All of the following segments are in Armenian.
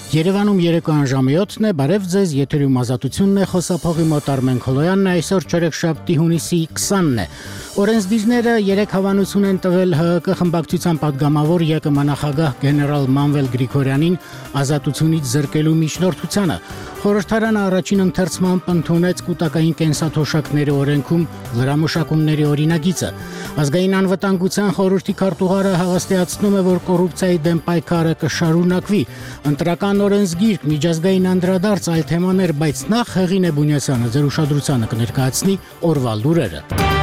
Երևանում երեկոյան ժամը 7-ն է, բարև ձեզ, եթերում ազատությունն է, խոսափողի մոտ Արմեն Քոլոյանն է, այսօր չորեքշաբթի հունիսի 20-ն է։ Օրենսդիրները 3 հավանություն են տվել ՀՀԿ խմբակցության պատգամավոր ԵԿՄ նախագահ գեներալ Մանվել Գրիգորյանին ազատությունից զրկելու միջնորդությանը։ Խորհրդարանը առաջին ընթերցմամբ ընդունեց կൂട്ടակային կենսաթոշակների օրենքում լրամշակումների օրինագիծը։ Ազգային անվտանգության խորհրդի քարտուղարը հավաստիացնում է, որ կոռուպցիայի դեմ պայքարը կշարունակվի։ Ընտրական օրենսգիրք, միջազգային անդրադարձ, այլ թեմաներ, բայց նախ Հեղինե Բունյասյանը ձեր ուշադրությանը կներկայացնի օրվա լուրերը։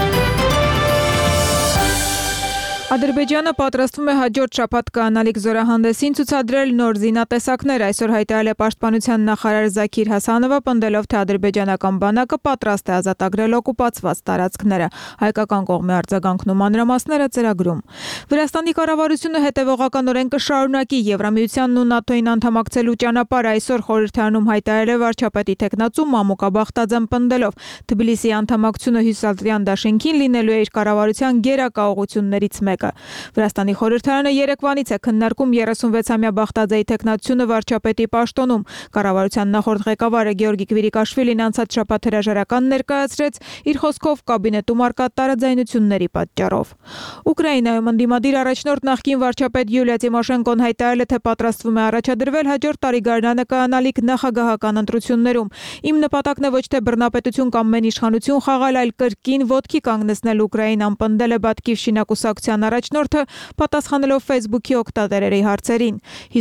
Ադրբեջանը պատրաստվում է հաջորդ շաբաթ կանալիք զորահանդեսին ցուցադրել նոր զինատեսակներ։ Այսօր հայտարարել է պաշտպանության նախարար Զաքիր Հասանովը, պնդելով, թե ադրբեջանական բանակը պատրաստ է ազատագրել օկուպացված տարածքները։ Հայկական կողմի արձագանքն ու մանրամասները ծրագրում։ Վրաստանի կառավարությունը հետևողականորեն կշարունակի Եվրամիությանն ու ՆԱՏՕ-ին անդամակցելու ճանապարհը։ Այսօր խորհրդարանում հայտարարել է վարչապետի տեխնացու Մամուկ Աբախտաձեն, պնդելով, Թբիլիսիի անդամակցությունը Հյուսիսատլանտյան դաշինքին լինելու է իր կառավարության գերակա ուղղություններից մեկը։ Վրաստանի խորհրդարանը երեկվանից է քննարկում 36-ամյա Բախտաձեի տեխնացությունը վարչապետի պաշտոնում։ Կառավարության նախորդ ղեկավարը Գեորգի Կվիրիկաշվիլին անցած շաբաթ հրաժարական ներկայացրեց, իր խոսքով կաբինետում արկա տարաձայնությունների պատճառով։ Ուկրաինայում ընդդիմադիր առաջնորդ նախկին վարչապետ Յուլիա Տիմոշենկոն հայտարարել է, թե պատրաստվում է առաջադրվել հաջորդ տարի գարնանը կանալիք նախագահական ընտրություններում։ Իմ նպատակն է ոչ թե բռնապետություն կամ մենիշխանություն խաղալ, այլ կրկին ոտքի կանգնեցնել Ուկրաինան, պնդել է Բատկիվշինա կուսակցության առաջնորդը, պատասխանելով Facebook-ի օգտատերերի հարցերին։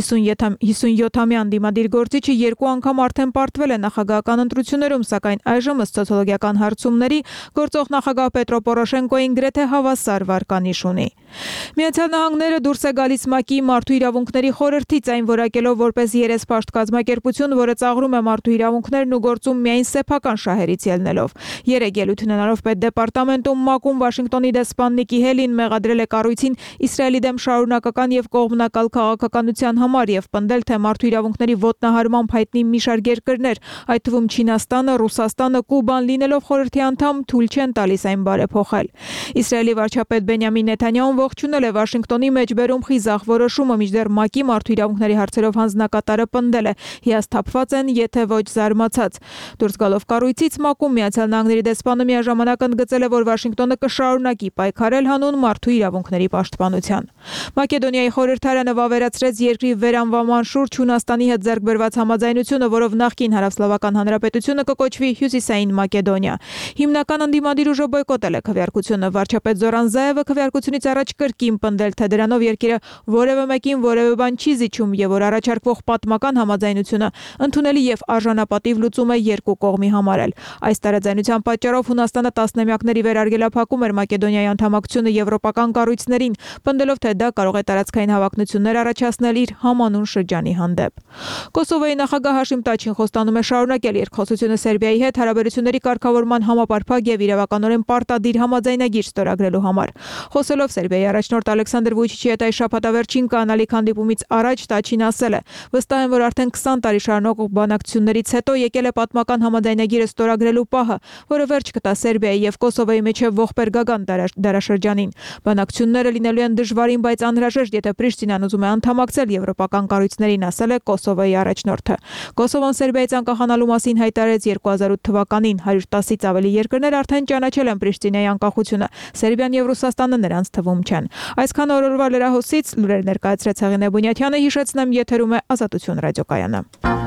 57-ամյա ընդդիմադիր գործիչը 2 անգամ արդեն պարտվել է նախագահական ընտրություններում, սակայն այժմ ըստ սոցիոլոգիական հարցումների գործող նախագահ Պետրո Պորոշենկոին գրեթե հավասար վարկանիշ ունի։ Միացյալ Նահանգները դուրս է գալիս ՄԱԿ-ի մարդու իրավունքների խորհրդից, այն որակելով որպես երեսպաշտ կազմակերպություն, որը ծաղրում է մարդու իրավունքներն ու գործում միայն սեփական շահերից ելնելով։ Երեկ ելույթ ունենալով պետդեպարտամենտում ՄԱԿ-ում Վաշինգտոնի դեսպան Նիկի Հելին մեղադրել է կառույցին Իսրայելի դեմ շարունակական եւ կողմնակալ քաղաքականության համար եւ պնդել, թե մարդու իրավունքների ոտնահարմամբ հայտնի մի շարք երկրներ, այդ թվում Չինաստանը, Ռուսաստանը, Կուբան լինելով խորհրդի անդամ, թույլ չեն տալիս այն բարեփոխել։ Իսրայելի վարչապետ Բենյամին Նեթանյահուն ողջունել է Վաշինգտոնի մեջբերում խիզախ որոշումը, մինչդեռ ՄԱԿ-ի մարդու իրավունքների հարցերով հանձնակատարը պնդել է, հիասթափված են, եթե ոչ զարմացած։ Դուրս գալով կառույցից ՄԱԿ-ում Միացյալ Նահանգների դեսպանը միաժամանակ ընդգծել է, որ Վաշինգտոնը կշարունակի պայքարել հանուն մարդու իրավունքների պաշտպանության։ Մակեդոնիայի խորհրդարանը վավերացրեց երկրի վերանվանման շուրջ Հունաստանի հետ ձեռք բերված համաձայնությունը, որով նախկին Հարավսլավական Հանրապետությունը կկոչվի Հյուսիսային Մակեդոնիա։ Հիմնական ընդդիմադիր ուժը բոյկոտել է քվեարկությունը։ Վարչապետ Զորան Զաևը քվեարկությունից առաջ կրկին պնդել, թե դրանով երկիրը որևէ մեկին որևէ բան չի զիջում եւ որ առաջարկվող պատմական համաձայնությունը ընդունելի եւ արժանապատիվ լուծում է երկու կողմի համար էլ։ Այս տարաձայնության պատճառով Հունաստանը տասնամյակների վեր արգելափակում էր Մակեդոնիայի անդամակցությունը եվրոպական կառույցներին, պնդելով, թե դա կարող է տարածքային հավակնություններ առաջացնել իր համանուն շրջանի հանդեպ։ Կոսովոյի նախագահ Հաշիմ Տաչին խոստանում է շարունակել երկխոսությունը Սերբիայի հետ հարաբերությունների կարգավորման համապարփակ եւ իրավականորեն պարտադիր համաձայնագիր ստորագրելու համար։ Խոսելով Սերբիայի առաջնորդ Ալեքսանդր Վուչիչի հետ այս շաբաթավերջին կանալիք հանդիպումից առաջ Տաչին ասել է. «Վստահ եմ, որ արդեն 20 տարի շարունակող բանակցություններից հետո եկել է պատմական համաձայնագիրը ստորագրելու պահը, որը վերջ կտա Սերբիայի եւ Կոսովոյի միջև ողբերգական դարաշրջանին։ Բանակցությունները լինելու են դժվարին, բայց անհրաժեշտ, եթե Պրիշտինան ուզում է անդամակցել եվրոպական կառույցներին», ասել է Կոսովոյի առաջնորդը։ Կոսովոն Սերբիայից անկախանալու մասին հայտարարեց 2008 թվականին։ 110-ից ավելի երկրներ արդեն ճանաչել են Պրիշտինայի անկախությունը։ Սերբիան եւ Ռուսաստանը նրանց թվում չեն։ Այսքան օրվա լրահոսից լուրեր ներկայացրեց Հեղինե Բունյասյանը, հիշեցնեմ, եթերում է Ազատություն ռադիոկայանը։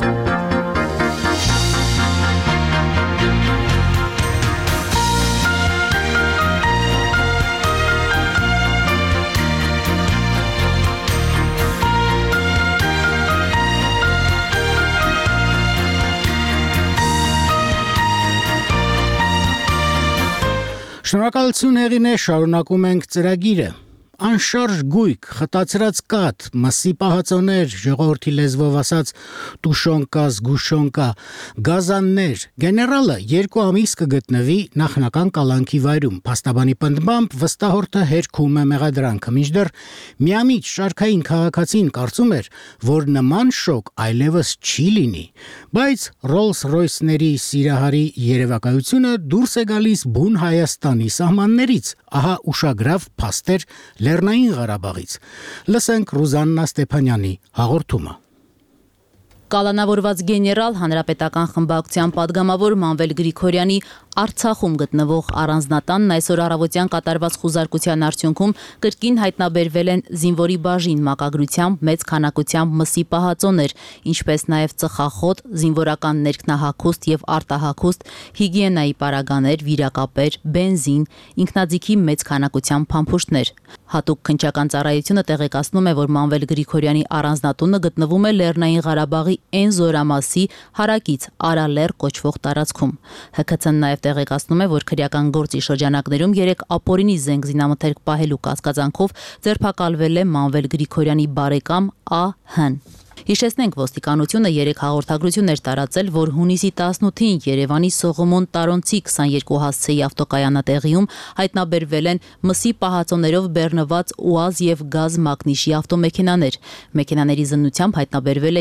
Շնորհակալություն Հեղինե, շարունակում ենք ծրագիրը։ Անշարժ գույք, խտացրած կաթ, մսի պահածոներ, ժողովրդի լեզվով ասած տուշոնկա, զգուշոնկա, գազաններ, գեներալը 2 ամիս կգտնվի նախնական կալանքի վայրում, փաստաբանի պնդմամբ վստահորդը հերքում է մեղադրանքը, մինչդեռ միամիտ շարքային քաղաքացին կարծում էր, որ նման շոկ այլևս չի լինի, բայց Rolls-Royce-ների սիրահարի երևակայությունը դուրս է գալիս բուն Հայաստանի սահմաններից, ահա ուշագրավ փաստեր Լեռնային Ղարաբաղից։ Լսենք Ռուզաննա Ստեփանյանի հաղորդումը։ Կալանավորված գեներալ հանրապետական խմբակցության падգամավոր Մանվել Գրիգորյանի Արցախում գտնվող առանձնատանն այսօր առավոտյան կատարված խուզարկության արդյունքում կրկին հայտնաբերվել են զինվորի բաժին մակագրությամբ մեծ քանակությամբ մսի պահածոներ, ինչպես նաև ծխախոտ, զինվորական ներքնահագուստ եւ արտահագուստ, հիգիենայի պարագաներ, վիրակապեր, բենզին, ինքնաձիգի մեծ քանակությամբ փամփուշտներ։ Հատուկ քննչական ծառայությունը տեղեկացնում է, որ Մանվել Գրիգորյանի առանձնատունը գտնվում է Լեռնային Ղարաբաղի Էն զորամասի հարակից Արալեռ կոչվող տարածքում։ ՀՔՑ-ն նաև տեղեկացնում է, որ քրեական գործի շրջանակներում 3 ապօրինի զենք զինամթերք պահելու կասկածանքով ձերբակալվել է Մանվել Գրիգորյանի բարեկամ Ա.Հ.-ն։ Հիշեցնենք, ոստիկանությունը 3 հաղորդագրություն էր տարածել, որ հունիսի 18-ին Երևանի Սողոմոն Տարոնցի 22 հասցեի ավտոկայանատեղիում հայտնաբերվել են մսի պահածոներով բեռնված ՈՒԱԶ եւ գազ մակնիշի ավտոմեքենաներ։ Մեքենաների զննությամբ հայտնաբերվել է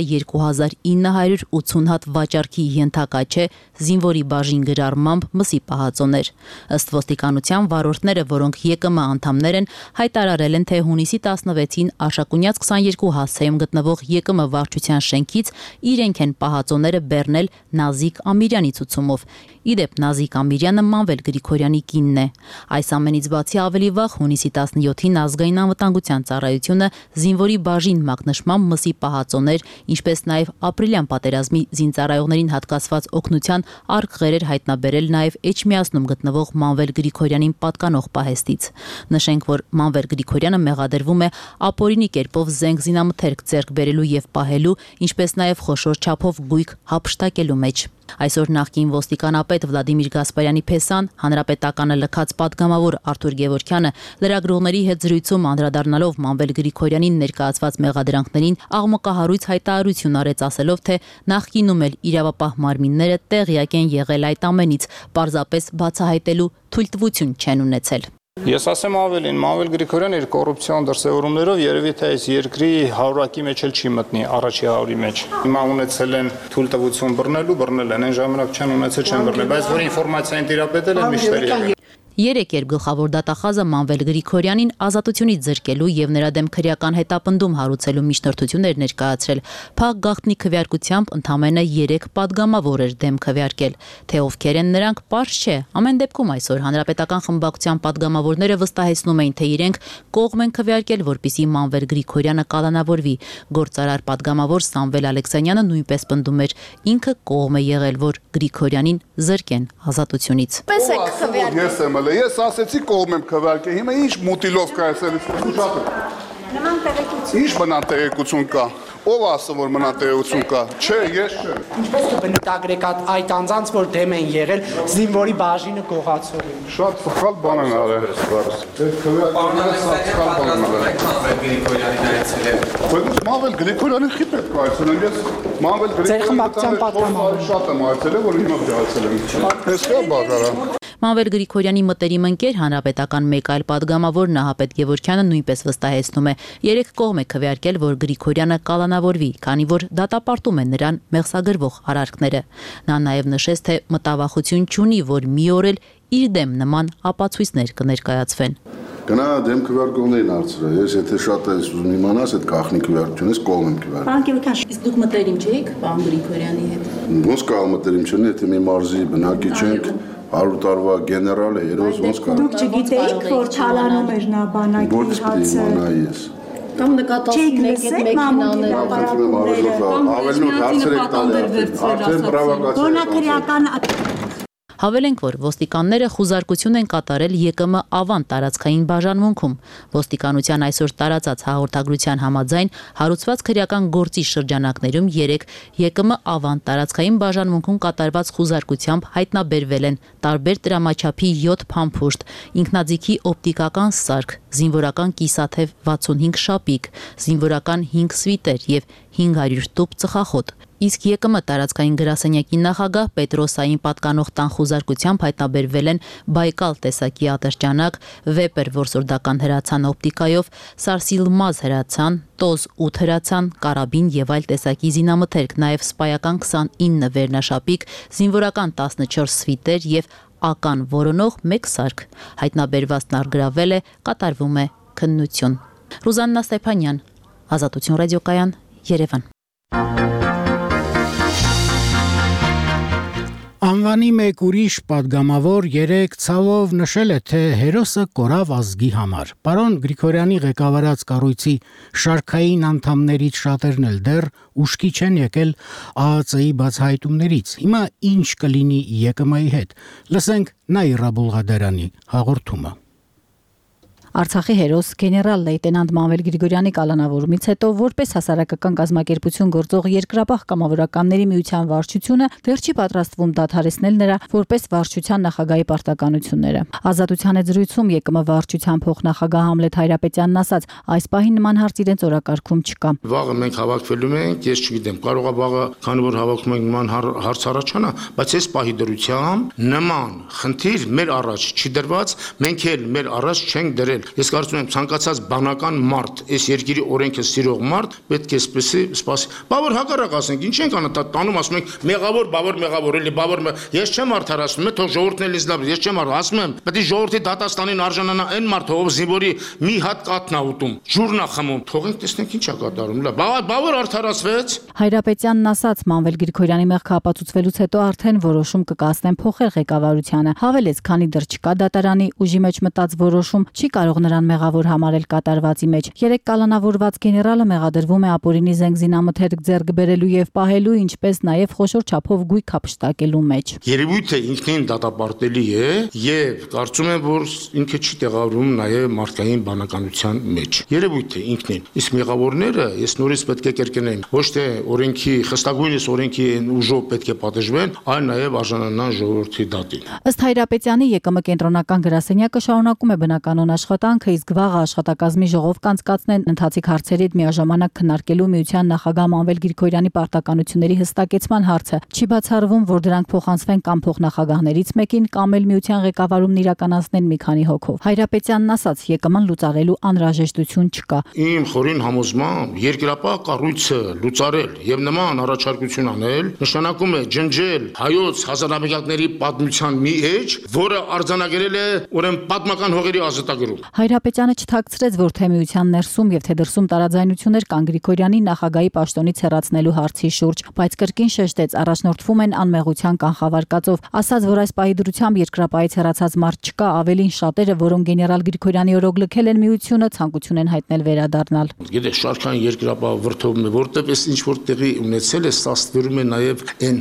2980 հատ վաճառքի ենթակաչե զինվորի բաժին գրառմամբ մսի պահածոներ։ Ըստ ոստիկանության վարորդները, որոնք ԵԿՄ անդամներ են, հայտարարել են, թե հունիսի 16-ին Արշակունյաց 22 հասցեում գտնվող ԵԿՄ վարչության շենքից իրենք են պահածոները բեռնել Նազիկ Ամիրյանի ցուցումով։ Իդեպ Նազիկ Ամիրյանը Մանվել Գրիգորյանի կինն է։ Այս ամենից բացի ավելի վաղ հունիսի 17-ին ազգային անվտանգության ծառայությունը զինվորի բաժին մակնշմամբ մսի պահածոներ, ինչպես նաև ապրիլյան պատերազմի զինծառայողներին հատկացված օգնության արկղեր էր հայտնաբերել նաև Էջմիածնում գտնվող Մանվել Գրիգորյանին պատկանող պահեստից։ Նշենք, որ Մանվել Գրիգորյանը մեղադրվում է ապօրինի կերպով զենք զինամթերք ձեռք բերելու եւ պահելու, ինչպես նաև խոշոր չափով գույք հափշտակելու մեջ։ Այսօր նախկին ոստիկանապետ Վլադիմիր Գասպարյանի փեսան, հանրապետականը լքած падգամավոր Արթուր Գևորգյանը լրագրողների հետ զրույցում անդրադառնալով Մանվել Գրիգորյանին ներկայացված մեղադրանքներին աղմկահարույց հայտարարություն արեց, ասելով, թե նախկինում էլ իրավապահ մարմինները տեղյակ են եղել այդ ամենից, պարզապես բացահայտելու թույլտվություն չեն ունեցել։ Ես ասեմ ավելին, Մանվել Գրիգորյանը իր կոռուպցիոն դրսևորումներով երևի թե այս երկրի հարյուրակի մեջ էլ չի մտնի, առաջի 100-ի մեջ։ Հիմա ունեցել են թույլտվություն բռնել են, այն ժամանակ չեն ունեցել, չեն բռնել, բայց որ ինֆորմացիային տիրապետել են միշտ եղել։ Երեք երբ գլխավոր դատախազը Մանվել Գրիգորյանին ազատությունից զրկելու եւ նրա դեմ քրեական հետապնդում հարուցելու միջնորդություն էր ներկայացրել, փակ գաղտնի քվեարկությամբ ընդամենը 3 падգամավոր էր դեմ քվեարկել։ Թե ովքեր են նրանք, պարզ չէ։ Ամեն դեպքում այսօր հանրապետական խմբակցության падգամավորները վստահեցնում էին, թե իրենք կողմ են քվեարկել, որպեսզի Մանվել Գրիգորյանը կալանավորվի։ Գործարար падգամավոր Սամվել Ալեքսանյանը նույնպես պնդում էր, ինքը կողմ է եղել, որ Գրիգորյանին զրկեն ազատությունից։ Ես ասեցի կողմ եմ քվեարկել, հիմա ինչ մուտիլով կա Ինչ բնան տեղեկություն կա, ով ասում որ բնան տեղեկություն կա, չէ, ես չէ։ Ինչպես կբնութագրեք այդ անձանց, որ դեմ են եղել զինվորի բաժինը գողացողին։ Շատ սխալ բան են արել։ Մանվել Գրիգորյանին խի պետք է այցելեմ, ես Մանվել Գրիգորյանի շատ եմ այցելել, որ հիմա այցելեմ։ Ես կա բաժարա։ Մանվել Գրիգորյանի մտերիմ ընկեր հանրապետական մեկ այլ падգամավոր Նահապետ Գևորգյանը նույնպես վստահեցնում է, 3 կողմ է քվեարկել, որ Գրիգորյանը կալանավորվի, քանի որ դատապարտում են նրան մեղսագրվող արարքները։ Նա նաև նշեց, թե մտավախություն չունի, որ մի օր էլ իր դեմ նման ապացույցներ կներկայացվեն։ Գնա դեմ քվեարկողներին հարցրել, ես եթե շատ ես ուզում իմանաս այդ գաղտնի քվեարկությունից կողմ եմ քվեարկել։ Պարոն Գևորգյան, իսկ դուք մտերիմ չեք պարոն Գրիգորյանի հետ։ Ոնց կարող մտերիմ չլինի, եթե մի մարզի բնակիչ ենք, 100 տարվա գեներալ է, երոս ոնց կարող։ Դուք չգիտեիք, որ թալանում էր նա բանակի հացը։ Կամ նկատացին եք մեքենաները։ Ավելնոտ հարցեր եք տալի, արդեն պրովոկացիա։ Հավելենք, որ ոստիկանները խուզարկություն են կատարել ԵԿՄ Ավան տարածքային բաժանմունքում։ Ոստիկանության այսօր տարածած հաղորդագրության համաձայն հարուցված քրեական գործի շրջանակներում 3 ԵԿՄ Ավան տարածքային բաժանմունքում կատարված խուզարկությամբ հայտնաբերվել են տարբեր տրամաչափի 7 փամփուշտ, ինքնաձիգի օպտիկական սարք, զինվորական կիսաթև 65 շապիկ, զինվորական 5 սվիտեր եւ 500 տուփ ծխախոտ։ Իսկ ԵԿՄ տարածքային գրասենյակի նախագահ Պետրոսային պատկանող տան խուզարկությամբ հայտնաբերվել են Բայկալ տեսակի ատրճանակ, Վեպեր որսորդական հրացան օպտիկայով, Սարսիլմազ հրացան, Տոզ 8 հրացան, կարաբին եւ այլ տեսակի զինամթերք, նաեւ սպայական 29 վերնաշապիկ, զինվորական 14 սվիտեր եւ ական որոնող 1 սարք։ Հայտնաբերվածն արգրավել է, կատարվում է քննություն։ Ռուզաննա Ստեփանյան, Ազատություն ռադիոկայան, Երևան։ Անվանի մեկ ուրիշ պատգամավոր երեկ ցավով նշել է, թե հերոսը կորավ ազգի համար։ Պարոն Գրիգորյանի ղեկավարած կառույցի շարքային անդամներից շատերն էլ դեռ ուշքի չեն եկել ԱԱԾ-ի բացահայտումներից։ Հիմա ինչ կլինի ԵԿՄ-ի հետ։ Լսենք Նաիրա Բուլղադարյանի հաղորդումը։ Արցախի հերոս գեներալ լեյտենանտ Մանվել Գրիգորյանի կալանավորումից հետո որպես հասարակական կազմակերպություն գործող երկրապահ կամավորականների միության վարչությունը դեռ չի պատրաստվում դադարեցնել նրա որպես վարչության նախագահի պարտականությունները։ Ազատության հետ զրույցում ԵԿՄ վարչության փոխնախագահ Համլետ Հայրապետյանն ասաց, այս պահին նման հարց իրենց օրակարգում չկա։ Վաղը մենք հավաքվելու ենք, ես չգիտեմ, կարող է վաղը, քանի որ հավաքվում ենք նման հարց առաջանա, բայց այս պահի դրությամբ նման խնդիր մեր առաջ չի դրված, մենք էլ մեր առաջ չենք դրել։ Ես կարծում եմ ցանկացած բանական մարդ, այս երկրի օրենքը սիրող մարդ պետք է սպասի։ Բավոր հակառակ ասենք, ինչ ենք անում, տանում ասում ենք մեղավոր, էլի բավոր, ես չեմ արդարացնում, թող ժողովուրդն էլ ինձ լավ, ես չեմ ասում եմ, պետք է ժողովրդի դատաստանին արժանանա այն մարդը, ով զինվորի մի հատ կաթն է ուտում, ջուրն է խմում, թողենք տեսնենք ինչ է կատարում, լավ, բավոր արդարացվեց։ Հայրապետյանն ասաց, Մանվել Գրիգորյանի մեղքը ապացուցվելուց հետո արդեն որոշում կկայացնեն փոխել ղեկավարությանը։ Հավելեց, քանի դեռ չկա դատարանի ուժի մեջ մտած որոշում, չի կարող նրան մեղավոր համարել կատարվածի մեջ։ Երեք կալանավորված գեներալը մեղադրվում է ապօրինի զենք զինամթերք ձեռք բերելու եւ պահելու, ինչպես նաեւ խոշոր չափով գույք հափշտակելու մեջ։ Երևույթը ինքնին դատապարտելի է եւ կարծում եմ, որ ինքը չի տեղավորվում նաեւ մարդկային բանականության մեջ։ Երևույթը ինքնին։ Իսկ մեղավորները ես նորից պետք է կրկնեմ, ոչ թե օրենքի խստագույնս օրենքի ուժով պետք է պատժվեն, այլ նաեւ արժանանան ժողովրդի դատին։ Ըստ Հայրապետյանի ԵԿՄ կենտրոնական գրասենյակը շարունակում է բնականոն աշխատանքը, իսկ վաղը աշխատակազմի ժողով կանցկացնեն ընթացիկ հարցերի հետ միաժամանակ քննարկելու միության նախագահ Մանվել Գրիգորյանի պարտականությունների հստակեցման հարցը։ Չի բացառվում, որ դրանք փոխանցվեն կամ փոխնախագահներից մեկին, կամ էլ միության ղեկավարումն իրականացնեն մի քանի հոգով։ Հայրապետյանն ասաց, ԵԿՄ-ն լուծարելու անհրաժեշտություն չկա։ Իմ խորին համոզմամբ երկրապահ կառույցը լուծարել եւ նման առաջարկություն անել նշանակում է ջնջել հայոց հազարամյակների պատմության մի էջ, որը արձանագրել է ուրեմն պատմական հողերի ազատագրում։ Հայրապետյանը չթաքցրեց, որ թե միության ներսում եւ թե դրսում տարաձայնություններ կան Գրիգորյանի նախագահի պաշտոնից հեռացնելու հարցի շուրջ, բայց կրկին շեշտեց, առաջնորդվում են անմեղության կանխավարկածով, ասաց, որ այս պահի դրությամբ երկրապահից հեռացած մարդ չկա, ավելին շատերը, որոնք գեներալ Գրիգորյանի օրոք լքել են միությունը, ցանկություն են հայտնել վերադառնալ։ Գիտես, շարքային երկրապահ վրթովում է, որտեղ էս ինչ որ տեղի ունեցել է, ստացվում է նաեւ այն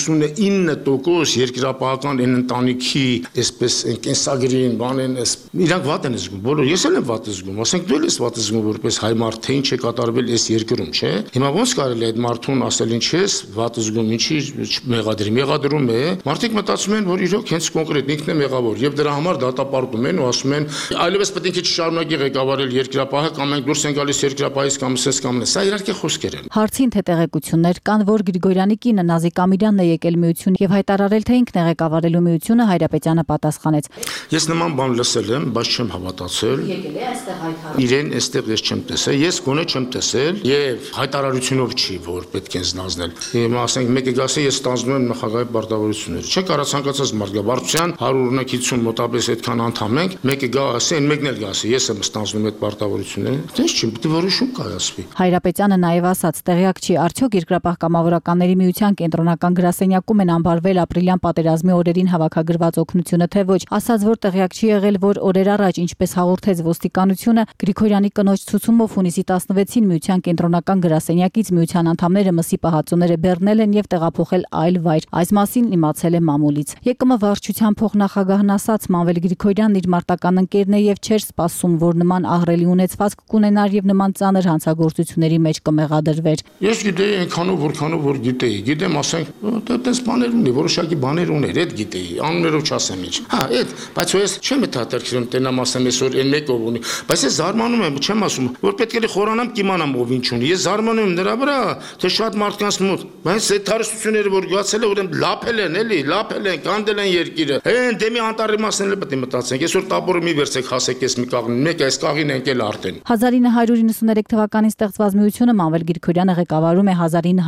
99% երկրապահական այն ընտանիքի, այսպես կենսագրին բանեն, իրանք վատ են զգում, բոլոր ես էլ եմ վատ զգում, ասենք դու ես վատ զգում որպես հայ մարդ, թե ինչ է կատարվել այս երկրում, չէ։ Հիմա ոնց կարելի է այդ մարդուն ասել ինչ ես վատ զգում, ինչի մեղադրում է, մարդիկ մտածում են, որ իրոք հենց կոնկրետ ինքն է մեղավոր եւ դրա համար դատապարտում են ու ասում են այլևս պետք է չշարունակի ղեկավարել երկրապահը կամ մենք դուրս են գալիս երկրապահից կամ սես կամ սա իհարկե խոսքեր են։ Հարցին թե տեղեկություններ կան, որ Գրիգորյանի կինը Նազիկ Ամիրյանն է եկել միություն եւ հայտարարել, թե ինքն է ղեկավարելու միությունը, Հայրապետյանը պատասխանեց. Ես նման բան լսել եմ, բայց չեմ հավատացել։ Եկել է այստեղ հայտարարել։ Իրեն այստեղ ես չեմ տեսել, ես գոնե չեմ տեսել եւ հայտարարությունով չի, որ պետք է զնազնել։ Հիմա ասենք մեկը գասի ես ստանձնում եմ նախագահի պարտավորությունները։ Չէ՞ կարա ցանկացած մարդ գա վարչության 100-50 մոտապես այդքան անդամ ենք, մեկը գա ասի, այն մեկն էլ գասի, ես եմ ստանձնում այդ պարտավորությունները։ Դες չի, պետք է որոշում կայացվի։ Հայրապետյանը նաեւ ասաց, տեղյակ չի, արդյոք երկրապահ կամավորականների միության կենտրոնական գրասենյակում են անբարվել ապրիլյան պատերազմի օրերին հավաքագրված օգնությունը, թե ոչ։ Ասաց, որ տեղյակ չի եղել, որ օրեր առաջ, ինչպես հաղորդեց ոստիկանությունը, Գրիգորյանի կնոջ ցուցումով հունիսի 16-ին միության կենտրոնական գրասենյակից միության անդամները մսի պահածոները բեռնել են եւ տեղափոխել այլ վայր։ Այս մասին իմացել է մամուլից։ ԵԿՄ վարչության փոխնախագահն ասաց, Մանվել Գրիգորյանն իր մարտական ընկերն է եւ չէր սպասում, որ նման ահռելի ունեցվածք կունենար եւ նման ծանր հանցագործությունների մեջ կմեղադրվեր։ Ես գիտեի այնքանով որքանով որ գիտեի, գիտեմ, ասենք, այդպես բաներ ունի, որոշակի բաներ ուներ, այդ գիտեի, անուններով չասեմ ինչ։ Հա, այդ, բայց ես չեմ հետաքրքրում տենամ ասեմ այսօր այն մեկով ունի, բայց ես զարմանում եմ, չեմ ասում, որ պետք է խորանամ կիմանամ ով ինչ ունի։ Ես զարմանում եմ նրա վրա, թե շատ մարդկանց մոտ, բայց այդ հարստությունները որ գացել է, ուրեմն լափել են, էլի, լափել են, կանդել են երկիրը։ Այն դեմի անտարի մասն էլ պետք է մտածենք։ Այսօր տապորը մի վերցեք, հասեք այս մի կաղին, մեկ այս կաղին ընկել արդեն։ 1993 թվականին ստեղծված միությունը Մանվել Գրիգորյանը ղեկավարում է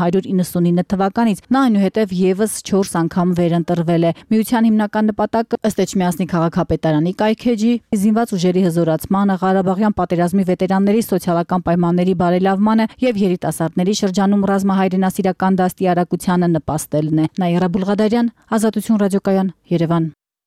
1999 թվականից։ Նա այնուհետև եւս 4 անգամ վերընտրվել է։ Միության հիմնական նպատակը ըստ Էջմիածնի քաղաքապետարանի կայքեջի զինված ուժերի հզորացմանը, Ղարաբաղյան պատերազմի վետերանների սոցիալական պայմանների բարելավմանը եւ երիտասարդների շրջանում ռազմահայրենասիրական դաստիարակությանը նպաստելն է։ Նաիրա Բուլղադարյան, Ազատություն ռադիոկայան, Երևան։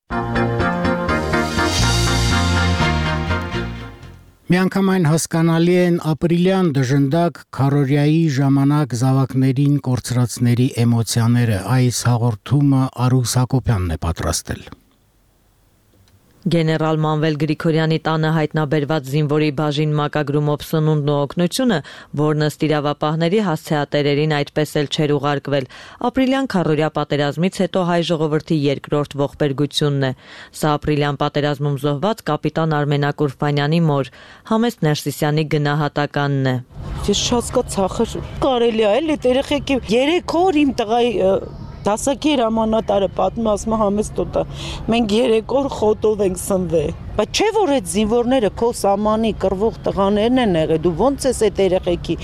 Միանգամայն հասկանալի են ապրիլյան դժնդակ քարորիայի ժամանակ զավակներին կորցրածների էմոցիաները։ Այս հաղորդումը Արուս Հակոբյանն է պատրաստել։ Գեներալ Մանվել Գրիգորյանի տանը հայտնաբերված զինվորի բաժին մակագրումով սնունդն ու օգնությունը, որն ըստ իրավապահների հասցեատերերին այդպես էլ չէր ուղարկվել, ապրիլյան քարորիա պատերազմից հետո հայ ժողովրդի երկրորդ ողբերգությունն է։ Սա ապրիլյան պատերազմում զոհված կապիտան Արմենակ Ուրֆանյանի մոր Համեստ Ներսիսյանի գնահատականն է։ Ես շատ կծախր կարելի է էլի երեխեքի 3 օր իմ տղայի դասակի հրամանատարը պատմում ասում Համեստ տոտա մենք 3 օր խոտով ենք սնվել բայց չէ որ այդ զինվորները քո սամանի կռվող տղաներն են եղել դու ոնց ես այդ երեխեքի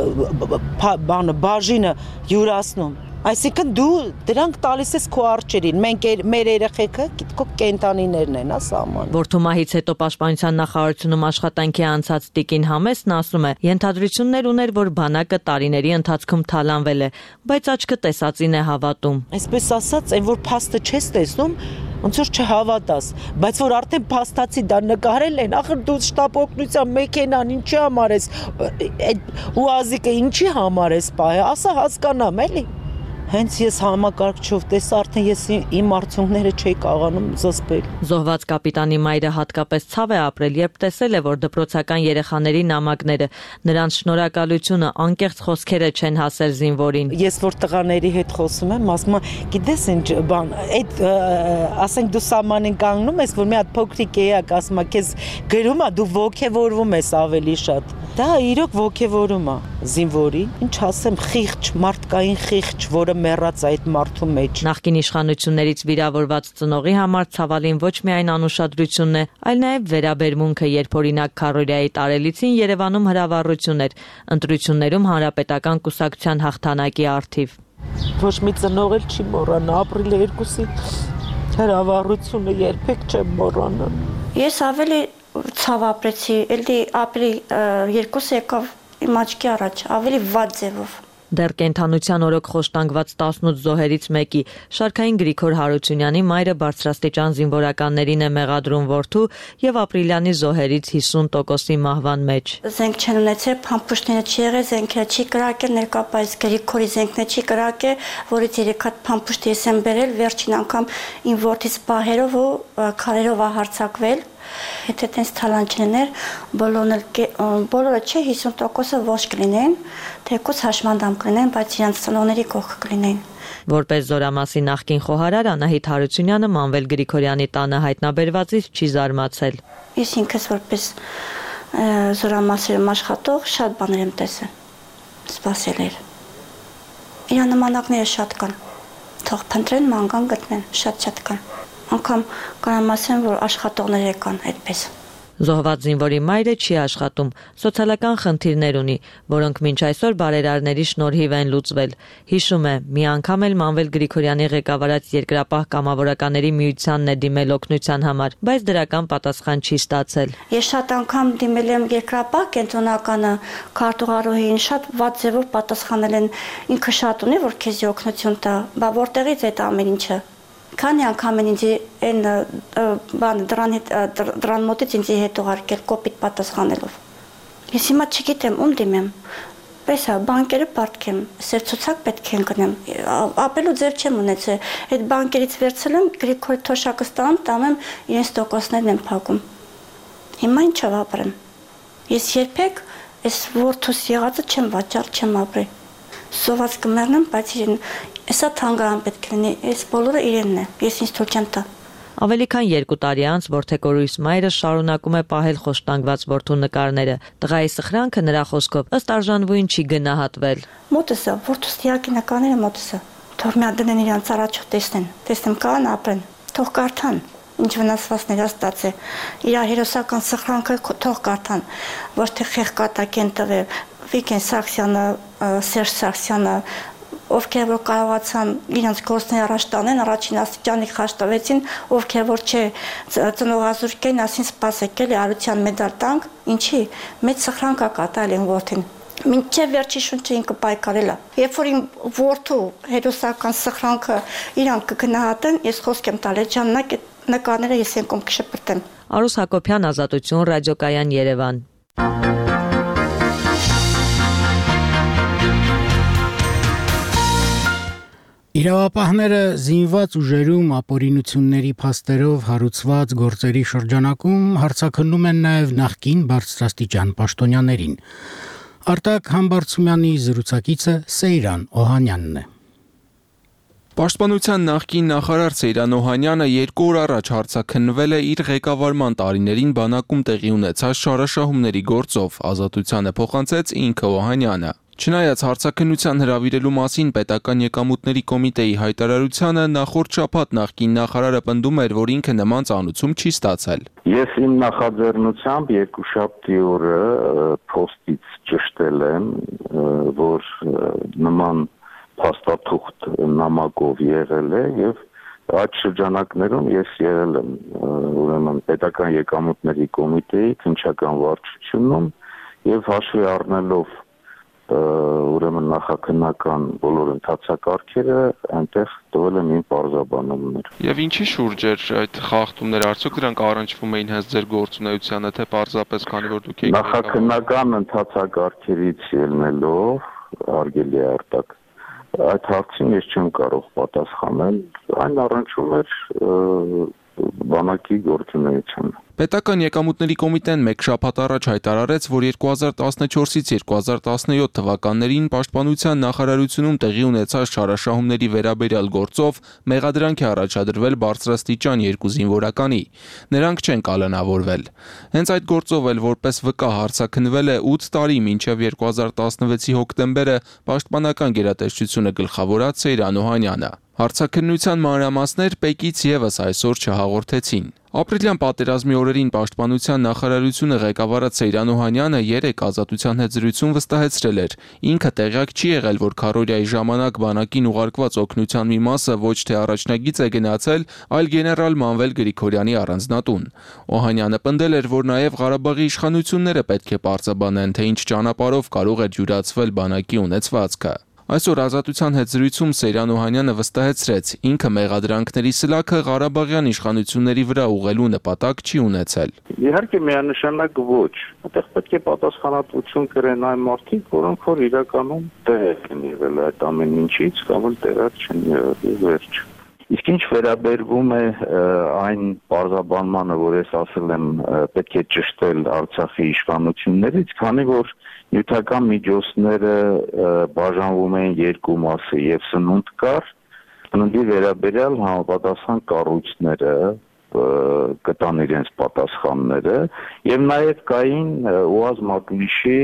բաժինը յուրացնում այսինքն դու դրանք տալիս ես քո արջերին մենք մեր երեխեքը քո կենտանիներն են սաման Որդումահից հետո պաշտպանության նախարարությունում աշխատանքի անցած Տիկին Համեսն ասում է ենթադրություններ ուներ որ բանակը տարիների ընթացքում թալանվել է բայց աչքը տեսածին է հավատում Այսպես ասած այն որ փաստը չես տեսնում ոնց որ չհավատաս բայց որ արդեն փաստացի դա նկարել են ախր դու շտապ օգնության մեքենան ինչի համար ես այդ ուազիկը ինչի համար ես պահե ասա հասկանամ էլի Հենց ես համակարգչով տեսա արդեն ես իմ արդյունքները չէի կարողանում զսպել Զոհված կապիտանի մայրը հատկապես ցավ է ապրել երբ տեսել է որ դպրոցական երեխաների նամակները նրանց շնորհակալությունը անկեղծ խոսքերը չեն հասել զինվորին Ես որ տղաների հետ խոսում եմ ասում եմ գիտես ինչ բան այդ ասենք դու սաման են կանգնում ես որ մի հատ փոքրիկ էակ ասում է քեզ գրում է դու ողքեվորվում ես ավելի շատ Դա իրոք ողքեվորում է զինվորի ինչ ասեմ խիղճ մարդկային խիղճ որը մեռած այդ մարդու մեջ Նախկին իշխանություններից վիրավորված ծնողի համար ցավալին ոչ միայն անուշադրությունն է, այլ նաև վերաբերմունքը, երբ օրինակ քարորիայի տարելիցին Երևանում հրավառություն էր, ընտրություններում հանրապետական կուսակցության հաղթանակի առթիվ Ոչ մի ծնող էլ չի մոռանա ապրիլի 2-ի հրավառությունը երբեք չեմ մոռանա Ես ավելի ցավ ապրեցի, էլի ապրիլի 2-ը եկավ իմ աչքի առաջ, ավելի վատ ձևով Դեռ կենթանության օրոք խոշտանգված 18 զոհերից մեկի Շարքային Գրիգոր Հարությունյանի մայրը բարձրաստիճան զինվորականներին է մեղադրում որդու եւ ապրիլյանի զոհերից 50%-ի մահվան մեջ։ Զենք չեն ունեցել, փամփուշտները չի եղել, զենքերը չի կրակել, ներկայապես Գրիգորի զենքները չի կրակել, որից 3 հատ փամփուշտ ես եմ բերել, վերջին անգամ իմ որդից պահերով ու քարերով հարձակվել։ Եթե տենց թալան չլիներ, բոլորը չէ 50%-ը ոչ կլինեն, թեկուզ հաշմանդամ կլինեն, բայց իրենց ծնողների կողքը կլինեն։ Որպես Զորամասի նախկին խոհարար Անահիտ Հարությունյանը Մանվել Գրիգորյանի տանը հայտնաբերվածից չի զարմացել։ Ես ինքս որպես Զորամասերում աշխատող շատ բաներ եմ տեսել, սպասել էր։ Իր նմանակները շատ կան, թող փնտրեն, ման գտնեն, շատ կան։ Անկամ կարամ ասեմ, որ աշխատողներ եկան այդպես։ Զոհված զինվորի մայրը չի աշխատում, սոցիալական խնդիրներ ունի, որոնք մինչ այսօր բարերարների շնորհիվ են լուծվել։ Հիշում է, մի անգամ էլ Մանվել Գրիգորյանի ղեկավարած Երկրապահ կամավորականների միությանն է դիմել օգնության համար, բայց դրական պատասխան չի ստացել։ Ես շատ անգամ դիմել եմ Երկրապահ կենտրոնականը, քարտուղարուհին շատ վատ ձևով պատասխանել են, ինքը շատ ունի, որ քեզ օգնություն տա, բա որտեղից այդ ամեն ինչը։ Քանի անգամ են ինձ այն դրան մոտից ինձ հետ ուղարկել կոպիտ պատասխանելով։ Ես հիմա չգիտեմ ում դիմեմ։ Պես է, բանկերը պարտքեմ, սերցուցակ պետք են գնեմ։ Ապելու ձև չեմ ունեցել։ Այդ բանկերից վերցել եմ, Գրիգորի թոշակը ստանում, տամ եմ իրենց տոկոսներն եմ փակում։ Հիմա ինչով ապրեմ։ Ես երբեք այս որդուս եղածը չեմ վաճառ, չեմ ապրել։ Սոված կմեռնեմ, բայց իրեն Սա թանգարան պետք է լինի, այս բոլորը իրենն է, ես ինձ թույլ չեմ տա։ Ավելի քան 2 տարի անց որդեկորույս մայրը շարունակում է պահել խոշտանգված որդու նկարները։ Տղայի սխրանքը նրա խոսքով ըստ արժանվույն չի գնահատվել։ Մոտս է, որդուս տիակի նկարները մոտս է։ Թող մի հատ դնեն իրանց առաջով տեսնեմ կան ապրեն, թող կարդան, ինչ վնասվածքներ ստացել։ Իր հերոսական սխրանքը թող կարդան, ոչ թե խեղկատակ են տվել Վիկեն Սարգսյանը, Սերժ Սարգսյանը ովքեր որ կարողացան իրենց գործները առաջ տանեն, առաջին աստիճանի խաչ տվեցին, ովքեր որ չէ ծնողազուրկ են, ասին սպասեք էլի արության մեդալ տանք, ինչի մեծ սխրանք է կատարել են որդին։ Մինչև վերջի շունչը ինքը պայքարել է։ Երբ որ իմ որդու հերոսական սխրանքը իրանք կգնահատեն, ես խոսք եմ տալու, ժամանակ նկարները ես ենքում կշպրտեմ։ Արուս Հակոբյան, Ազատություն, Ռադիոկայան, Երևան։ Իրավապահները զինված ուժերում ապօրինությունների փաստերով հարուցված գործերի շրջանակում հարցաքննում են նաև նախկին բարձրաստիճան պաշտոնյաներին։ Արտակ Համբարձումյանի զրուցակիցը Սեյրան Օհանյանն է։ Պաշտպանության նախկին նախարար Սեյրան Օհանյանը 2 օր առաջ հարցաքննվել է իր ղեկավարման տարիներին բանակում տեղի ունեցած շարաշահումների գործով, Ազատությանը փոխանցեց ինքը Օհանյանը։ Չնայած հարցաքննության հրավիրելու մասին պետական եկամուտների կոմիտեի հայտարարությանը նախորդ շաբաթ նախկին նախարարը պնդում էր, որ ինքը նման ծանուցում չի ստացել։ Ես իմ նախաձեռնությամբ երկուշաբթի օրը փոստից ճշտել եմ, որ նման փաստաթուղթ նամակով եղել է եւ այդ շրջանակներում ես եղել եմ ուրեմն պետական եկամուտների կոմիտեի քննչական վարչությունում եւ հաշվի առնելով ուրեմն նախաքննական բոլոր ընթացակարգերը այնտեղ տվել եմ իմ պարզաբանումներ։ Եվ ինչի շուրջ էր այդ խախտումները, արդյոք դրանք առնչվում էին հենց ձեր գործունեությանը, թե պարզապես քանի որ դուք եք նախաքննական ընթացակարգերից ելնելով, արգելի Արտակ, այդ հարցին ես չեմ կարող պատասխանել, այն առնչվում էր բանակի գործունեությանը։ Պետական եկամուտների կոմիտեն մեկ շաբաթ առաջ հայտարարեց, որ 2014-ից 2017 թվականներին պաշտպանության նախարարությունում տեղի ունեցած շարաշահումների վերաբերյալ գործով մեղադրանք է առաջադրվել բարձրաստիճան 2 զինվորականի։ Նրանք չեն կալանավորվել։ Հենց այդ գործով էլ որպես վկա հարցաքննվել է 8 տարի մինչև 2016-ի հոկտեմբերը պաշտպանական գերատեսչությունը գլխավորած Սեյրան Օհանյանը։ Հարցաքննության մանրամասներ Պեկից եւս այսօր չհաղորդեցին։ Ապրիլյան պատերազմի օրերին պաշտպանության նախարարությունը ղեկավարած Սեյրան Օհանյանը 3 Ազատության հետ զրույցում վստահեցրել էր, ինքը տեղյակ չի եղել, որ քարորիայի ժամանակ բանակին ուղարկված օգնության մի մասը ոչ թե առաջնագիծ է գնացել, այլ գեներալ Մանվել Գրիգորյանի առանձնատուն։ Օհանյանը պնդել էր, որ նաև Ղարաբաղի իշխանությունները պետք է պարզաբանեն, թե ինչ ճանապարհով կարող է ջուրացվել բանակի ունեցվածքը։ Այսօր Ազատության հետ զրույցում Սեյրան Օհանյանը վստահեցրեց, ինքը մեղադրանքների սլաքը Ղարաբաղյան իշխանությունների վրա ուղղելու նպատակ չի ունեցել։ Իհարկե միանշանակ ոչ, այդտեղ պետք է պատասխանատվություն կրեն այն մարդիկ, որոնք որ իրականում տեղյակ են եղել այդ ամեն ինչից կամ էլ տեղյակ չեն եղել, վերջ։ Իսկ ինչ վերաբերվում է այն պարզաբանմանը, որ ես ասել եմ, պետք է ճշտել Արցախի իշխանություններից, քանի որ նյութական միջոցները բաժանվում են երկու մասի եւ սնունդ կար, սննդի վերաբերյալ համապատասխան կառույցները կտան իրենց պատասխանները եւ նաեւ կային ՈՒԱԶ Մակնիշի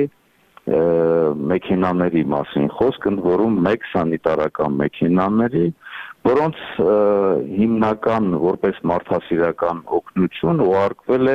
մեքենաների մասին խոսք, ընդ որում 1 սանիտարական մեքենաների, որոնց հիմնական որպես մարդասիրական օգնություն ուղարկվել է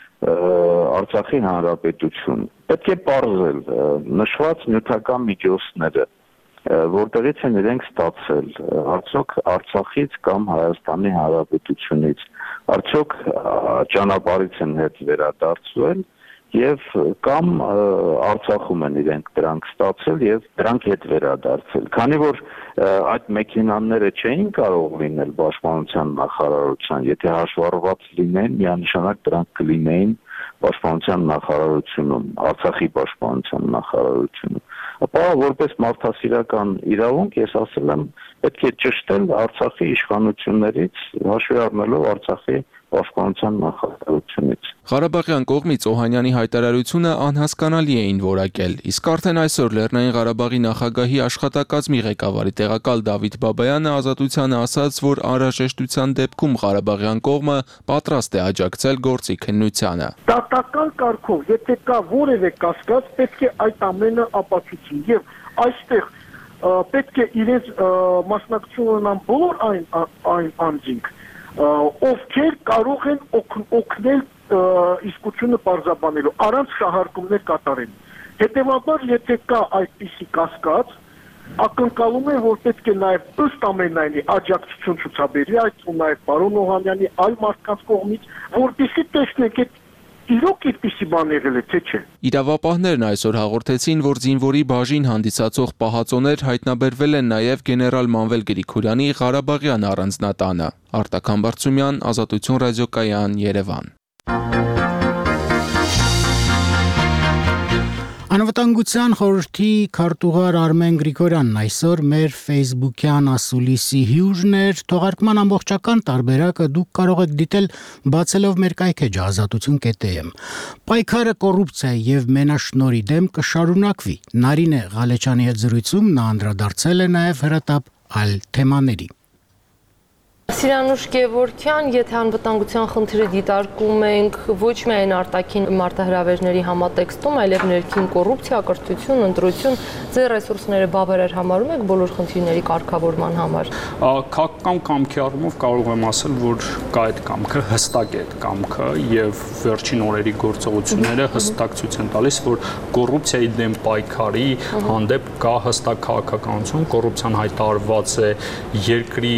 Արցախի հանրապետություն։ Պետք է պարզել նշված նյութական միջոցները, որտեղից են իրենք ստացել, արդյոք Արցախից կամ Հայաստանի հանրապետությունից, արդյոք ճանապարհից են հետ վերադարձվել եւ կամ Արցախում են իրենք դրանք ստացել եւ դրանք հետ վերադարձել։ Քանի որ այդ մեքենաները չէին կարող լինել պաշտպանության նախարարության, եթե հաշվառված լինեն, միանշանակ դրանք կլինեին պաշտպանության նախարարությունում, Արցախի պաշտպանության նախարարությունում։ Ապա որպես մարդասիրական իրավունք ես ասել եմ, պետք է ճշտել Արցախի իշխանություններից, հաշվի առնելով Արցախի պաշտպանության նախարարությունից։ Ղարաբաղյան կողմից Օհանյանի հայտարարությունը անհասկանալի էին որակել, իսկ արդեն այսօր Լեռնային Ղարաբաղի նախագահի աշխատակազմի ղեկավարի տեղակալ Դավիթ Բաբայանը Ազատությանը ասաց, որ անհրաժեշտության դեպքում Ղարաբաղյան կողմը պատրաստ է աջակցել գործի քննությանը։ Դատական կարգով, եթե կա որևէ կասկած, պետք է այդ ամենը ապացուցի եւ այստեղ պետք է իրենց մասնակցություն ունենան բոլոր այն անձինք, ովքեր կարող են օգնել իսկությունը պարզաբանելու, առանց շահարկումներ կատարելու։ Հետևաբար, եթե կա այդպիսի կասկած, ակնկալում է, որ պետք է նաև ըստ ամենայնի աջակցություն ցուցաբերի այդ ու նաև պարոն Օհանյանի այլ մարդկանց կողմից, որպեսզի տեսնենք այդ իրոք այդպիսի բան եղել է, թե չէ։ Իրավապահներն այսօր հաղորդեցին, որ զինվորի բաժին հանդիսացող պահածոներ հայտնաբերվել են նաև գեներալ Մանվել Գրիգորյանի Ղարաբաղյան առանձնատանը։ Արտակ Համբարձումյան, Ազատություն ռադիոկայան, Երևան։ Անվտանգության խորհրդի քարտուղար Արմեն Գրիգորյանն այսօր մեր Facebook-յան ասուլիսի հյուժն էր, թողարկման ամբողջական տարբերակը դուք կարող եք դիտել բացելով մեր կայքեջը ազատություն.am։ Պայքարը կոռուպցիայի եւ մենաշնորհի դեմ կշարունակվի։ Նարինե Ղալեչյանի հետ զրույցում նա անդրադարձել է նաեւ հրատապ այլ թեմաների։ Սիրանուշ Գևորգյան, եթե անվտանգության խնդիրը դիտարկում ենք ոչ միայն արտաքին մարտահրավերների համատեքստում, այլև ներքին կոռուպցիա, կրթություն, ընտրություն, ձեր ռեսուրսները բավարար համարում եք բոլոր խնդիրների կարգավորման համար։ Քաղաքական կամքի առումով կարող եմ ասել, որ կա այդ կամքը, հստակ է այդ կամքը եւ վերջին օրերի գործողությունները հստակ ցույց են տալիս, որ կոռուպցիայի դեմ պայքարի հանդեպ կա հստակ քաղաքականություն, կոռուպցիան հայտարարված է երկրի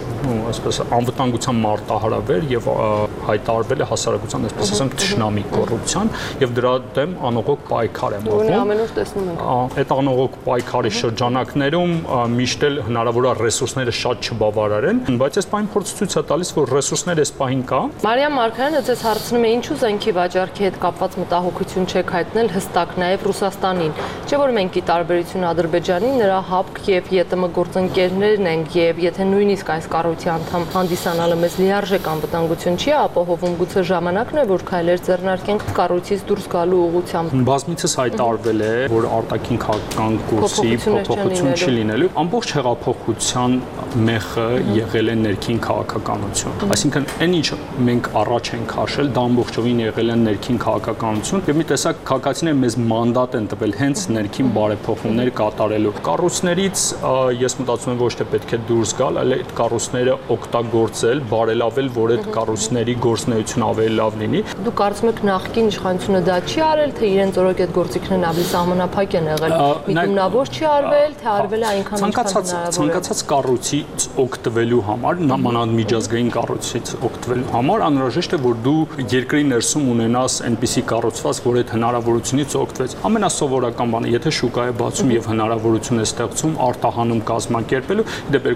անվտանգության մարտահրավեր եւ հայտարարվել է հասարակության, այսպես ասենք, թշնամի կոռուպցիան եւ դրա դեմ անողոք պայքար է մղվում։ Ամեն օր տեսնում ենք։ Այդ անողոք պայքարի շրջանակներում միշտ էլ հնարավոր է ռեսուրսները շատ չբավարարեն, բայց այս պահին փորձ ցույց է տալիս, որ ռեսուրսները այս պահին կա։ Մարիամ Մարգարյանը ձեզ հարցնում է, ինչու զենքի վաճառքի հետ կապված մտահոգություն չեք հայտնել հստակ նաեւ Ռուսաստանին։ Չէ՞ որ մենք ի տարբերություն Ադրբեջանի նրա ՀԱՊԿ եւ ԵՏՄ գործընկերներն ենք եւ եթե նույնիսկ այս կառույցի անդամ հանդիսանալը մեզ լիարժեք անվտանգություն չի ապահովում, գուցե ժամանակն է, որ քայլեր ձեռնարկենք կառույցից դուրս գալու ուղղությամբ։ Բազմիցս հայտարարվել է, որ արտաքին քաղաքական կուրսի փոփոխություն չի լինելու։ Ամբողջ հեղափոխության մեխը եղել է ներքին քաղաքականություն։ Այսինքն, այն ինչ մենք առաջ ենք քաշել, դա ամբողջովին եղել է ներքին քաղաքականություն, եւ մի տեսակ քաղաքացիները մեզ մանդատ են տվել հենց ներքին բարեփոխումներ կատարելու։ Կառույցներից ես մտածում եմ ոչ թե պետք է դուրս գալ, այլ այդ կառույցները օգտագործել, բարելավել, որ այդ կառույցների գործունեությունը ավելի լավ լինի։ Դուք կարծում եք նախկին իշխանությունը դա չի արել, թե իրենց օրոք այդ գործիքներն ավելի սահմանափակ են եղել։ Միտումնավոր չի արվել, թե արվել է այնքան ցանկացած կառույցից օգտվելու համար, մանավանդ միջազգային կառույցից օգտվելու համար անհրաժեշտ է, որ դու երկրի ներսում ունենաս այնպիսի կառուցված, որ այդ հնարավորությունից օգտվես։ Ամենասովորական բանը, եթե շուկա է բացում եւ հնարավորություն է ստեղծում արտահանում կազմակերպելու, դեպի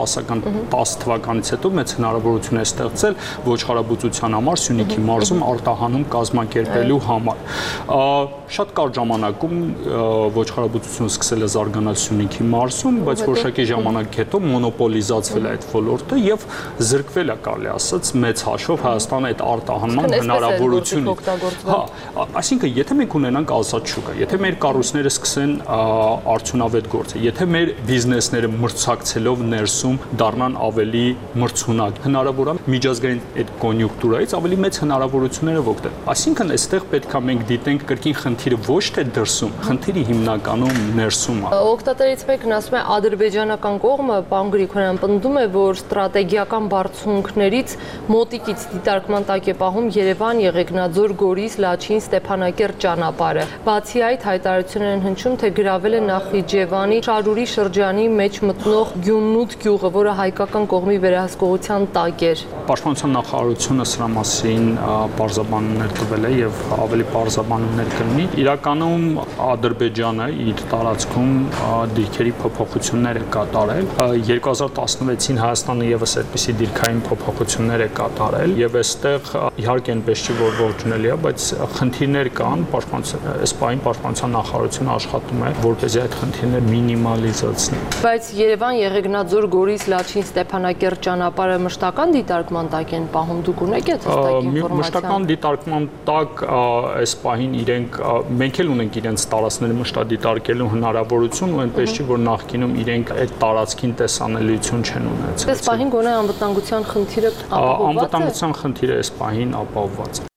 2010 թվականից հետո մեծ հնարավորություն է ստեղծել ոչխարաբուծության համար Սյունիքի մարզում արտահանում կազմակերպելու համար։ Շատ կարճ ժամանակում ոչխարաբուծությունը սկսել է զարգանալ Սյունիքի մարզում, բայց որոշակի ժամանակ հետո մոնոպոլիզացվել է այդ ոլորտը եւ զրկվել է, կարելի ասած, մեծ հաշվով Հայաստանը այդ արտահանման հնարավորությունից։ Այսինքն, եթե մենք ունենանք ազատ շուկա, եթե մեր կառույցները սկսեն արդյունավետ գործել, եթե մեր բիզնեսները մրցակցելով ներսում դառնան ավելի մրցունակ, հնարավոր է միջազգային այդ կոնյունկտուրայից ավելի մեծ հնարավորություններով օգտվել։ Այսինքն, այստեղ պետք է մենք դիտենք կրկին խնդիրը ոչ թե դրսում, խնդիրը հիմնականում ներսում է։ Օգտատերից մեկն ասում է, ադրբեջանական կողմը, պարոն Գրիգորյան, պնդում է, որ ստրատեգիական բարձունքներից մոտիկից դիտարկման տակ է պահում Երևան, Եղեգնաձոր, Գորիս, Լաչին, Ստեփանակերտ ճանապարհը։ Բացի այդ, հայտարարություններ են հնչում, թե գրավել է Նախիջևանի Շարուրի շրջանի մեջ մտնող Գյուննուտ գյուղը, որը հայկական կողմի վերահսկողության տակ էր։ Պաշտպանության նախարարությունը սրա մասին բարձաբանումներ տվել է եւ ավելի բարձաբանումներ կլինի։ Իրականում Ադրբեջանը իր տարածքում դիրքերի փոփոխություններ է կատարել։ 2016-ին Հայաստանը եւս այդպիսի դիրքային փոփոխություններ է կատարել եւ այստեղ իհարկե այնպես չի որ ողջունելի է, բայց խնդիրներ կան, այս պահին պաշտպանության նախարարությունը աշխատում է որպեսզի այդ խնդիրները մինիմալիզացնի։ Բայց Երևան, Եղեգնաձոր, Գորիս, Լաչին, Ստեփանակերտ ճանապարհը մշտական դիտարկման տակ են պահում, դուք ունեք այդ հստակ ինֆորմացիա։ Մշտական դիտարկման տակ այս պահին իրենք մենք էլ ունենք իրենց տարածքները մշտադիտարկելու հնարավորություն ու այնպես չի որ նախկինում իրենք այդ տարածքին տեսանելիություն չեն ունեցել։ Այս պահին գոնե անվտանգության խնդիրը ապահովված է։ Անվտանգության խնդիրը այս պահին ապահովված է։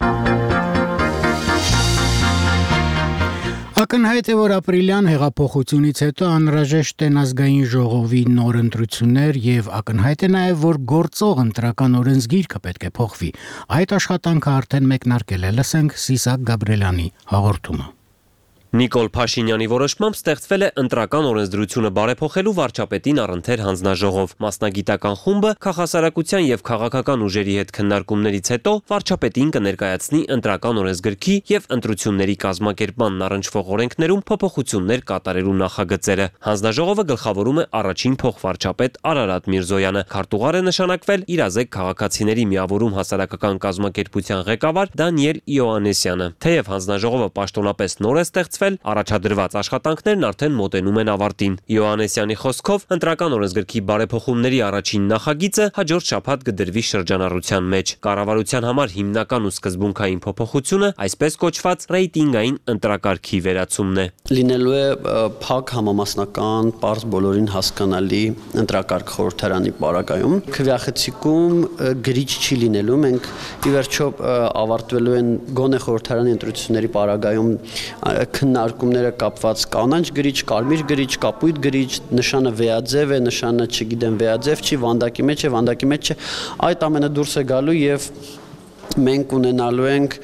Ակնհայտ է, որ ապրիլյան հեղափոխությունից հետո անհրաժեշտ են ազգային ժողովի նոր ընտրություններ եւ ակնհայտ է նաեւ, որ գործող ընտրական օրենսգիրքը պետք է փոխվի։ Այդ աշխատանքը արդեն մեկնարկել է, լսենք Սիսակ Գաբրելյանի հաղորդումը։ Նիկոլ Փաշինյանի որոշմամբ ստեղծվել է ընտրական օրենսդրությունը բարեփոխելու վարչապետին առընթեր հանձնաժողով։ Մասնագիտական խումբը քաղաքասարակության եւ քաղաքական ուժերի հետ քննարկումներից հետո վարչապետին կներկայացնի ընտրական օրենսգրքի եւ ընտրությունների կազմակերպմանն առնչվող օրենքներում փոփոխություններ կատարելու նախագծերը։ Հանձնաժողովը գլխավորում է առաջին փոխվարչապետ Արարատ Միրզոյանը։ Քարտուղար է նշանակվել իրազեկ քաղաքացիների միավորում հասարակական կազմակերպության ղեկավար Դանիել Իոաննեսյանը։ Թեև հանձնաժողովը պաշտոնապես նոր է ստեղծվել, առաջադրված աշխատանքներն արդեն մոտենում են ավարտին։ Իոաննեսյանի խոսքով ընտրական օրենսգրքի բարեփոխումների առաջին նախագիծը հաջորդ շաբաթ կդրվի շրջանառության մեջ։ Կառավարության համար հիմնական ու սկզբունքային փոփոխությունը այսպես կոչված ռեյտինգային ընտրակարգի վերացումն է։ Լինելու է փակ համամասնական, պարզ բոլորին հասկանալի ընտրակարգ խորհրդարանի պարագայում։ Քվեախցիկում գրիչ չի լինելու, մենք ի վերջո ավարտվելու են գոնե խորհրդարանի ընտրությունների պարագայում քննարկումները կապված կանաչ գրիչ, կարմիր գրիչ, կապույտ գրիչ, նշանը վեաձև է, նշանը չգիտեմ վեաձև չի, վանդակի մեջ է, վանդակի մեջ չէ, այդ ամենը դուրս է գալու եւ մենք ունենալու ենք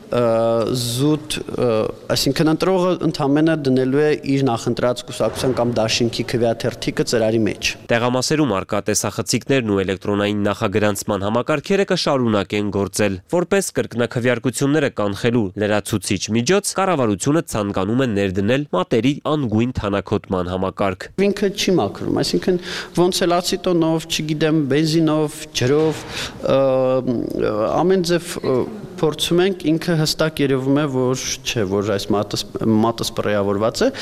զուտ, այսինքն ընտրողը ընդամենը դնելու է իր նախընտրած կուսակցության կամ դաշինքի քվեաթերթիկը ծրարի մեջ։ Տեղամասերում արկա տեսախցիկներն ու էլեկտրոնային նախագրանցման համակարգերը կշարունակեն գործել։ Որպես կրկնակվեարկությունները կանխելու լրացուցիչ միջոց, կառավարությունը ցանկանում է ներդնել մատերի անգույն թանաքոտման համակարգ։ Ինքը չի մաքրում, այսինքն ոնց էլ ացետոնով, չգիտեմ, բենզինով, ջրով, ամեն ձև փորձում ենք, ինքը հստակ երևում է, որ այս մատը սպրեյավորված է,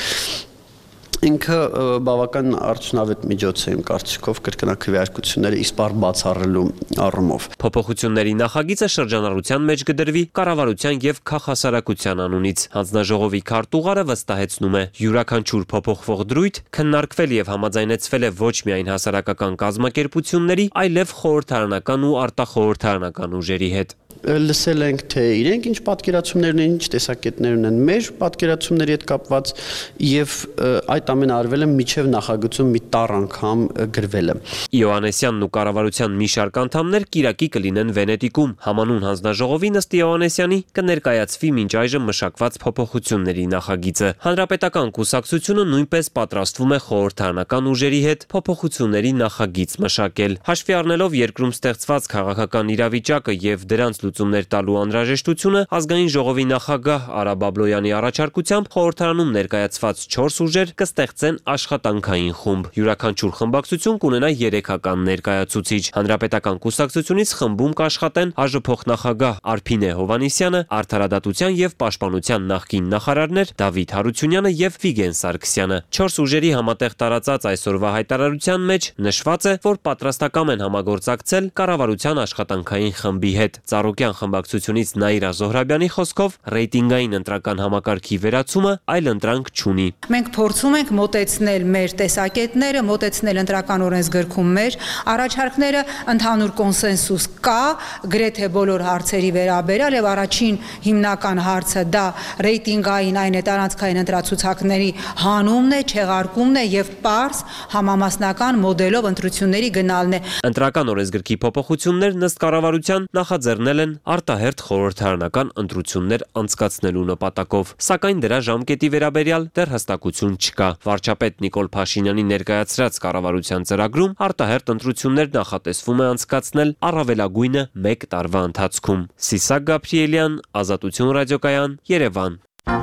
ինքը բավական արդյունավետ միջոց է իմ կարծիքով կրկնակվեարկությունները իսպառ բացառելու առումով։ Փոփոխությունների նախագիծը շրջանառության մեջ կդրվի կառավարության եւ քաղաքասարակության անունից։ Հանձնաժողովի քարտուղարը վստահեցնում է, յուրաքանչյուր փոփոխվող դրույթ քննարկվել եւ համաձայնեցվել է ոչ միայն հասարակական կազմակերպությունների, այլև խորհրդարանական ու արտախորհրդարանական ուժերի հետ։ Լսել ենք, թե իրենք ինչ պատկերացումներն են, ինչ տեսակետներ ունեն մեր պատկերացումների հետ կապված եւ այդ ամենը արվել է միջև նախագծում մի տառ անգամ գրվել է։ Իոաննեսյանն ու կառավարության մի շարք անդամներ կիրակի կլինեն Վենետիկում։ Համանուն հանձնաժողովի ըստ Իոաննեսյանի կներկայացվի մինչ այժմ մշակված փոփոխությունների նախագիծը։ Հանրապետական կուսակցությունը նույնպես պատրաստվում է խորհրդարանական ուժերի հետ փոփոխությունների նախագիծ մշակել։ Հաշվի առնելով երկրում ստեղծված քաղաքական իրավիճակը եւ դրանց լուծումներ տալու անհրաժեշտությունը, ազգային ժողովի նախագահ Արա Բաբլոյանի առաջարկությամբ խորհրդարանում ներկայացված 4 ուժեր կստեղծեն աշխատանքային խումբ։ Յուրաքանչյուր խմբակցություն կունենա 3-ական ներկայացուցիչ։ Հանրապետական կուսակցությունից խմբում կաշխատեն ԱԺ փոխնախագահ Արփինե Հովանիսյանը, Արդարադատության եւ Պաշտպանության նախկին նախարարներ Դավիթ Հարությունյանը եւ Վիգեն Սարգսյանը։ 4 ուժերի համատեղ տարածած այսօրվա հայտարարության մեջ նշված է, որ պատրաստական են համագործակցել կառավարության աշխատանքային խմբի հետ։ Ծառուկյան խմբակցությունից Նաիրա Զոհրաբյանի խոսքով ռեյտինգային ընտրական համակարգի վերացումը այլ ընտրանք չունի։ Մենք փորձում ենք մոտեցնել մեր տեսակետները, մոտեցնել ընտրական օրենսգրքում մեր առաջարկները, ընդհանուր կոնսենսուս կա գրեթե բոլոր հարցերի վերաբերյալ եւ առաջին հիմնական հարցը դա ռեյտինգային այն է տարածքային ընտրացուցակների հանումն է, չեղարկումն է եւ պարզ համամասնական մոդելով ընտրությունների գնալն է։ Ընտրական օրենսգրքի փոփոխություններն ըստ կառավարության նախաձեռնել են արտահերթ խորհրդարանական ընտրություններ անցկացնելու նպատակով, սակայն դրա ժամկետի վերաբերյալ դեռ հստակություն չկա։ Վարչապետ Նիկոլ Փաշինյանի ներկայացրած կառավարության ծրագրում արտահերթ ընտրություններ նախատեսվում է անցկացնել առավելագույնը 1 տարվա ընթացքում։ Սիսակ Գաբրիելյան, Ազատություն ռադիոկայան, Երևան։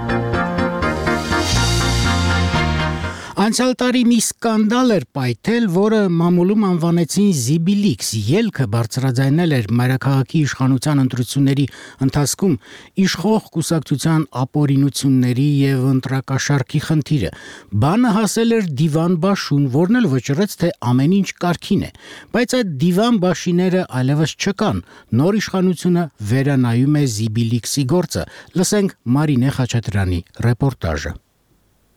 Անցյալ տարի մի սկանդալ էր պայթել, որը մամուլում անվանեցին Զիբիլիքս, ելքը բարձրաձայնել էր մայրաքաղաքի իշխանության ընտրությունների ընթացքում իշխող կուսակցության ապօրինությունների եւ ընտրակաշառքի խնդիրը։ Բանը հասել էր դիվան բաշուն, որն էլ վճռեց, թե ամեն ինչ կարգին է, բայց այդ դիվան բաշիները այլևս չկան։ Նոր իշխանությունը վերանայում է Զիբիլիքսի գործը։ Լսենք Մարինե Խաչատրյանի ռեպորտաժը։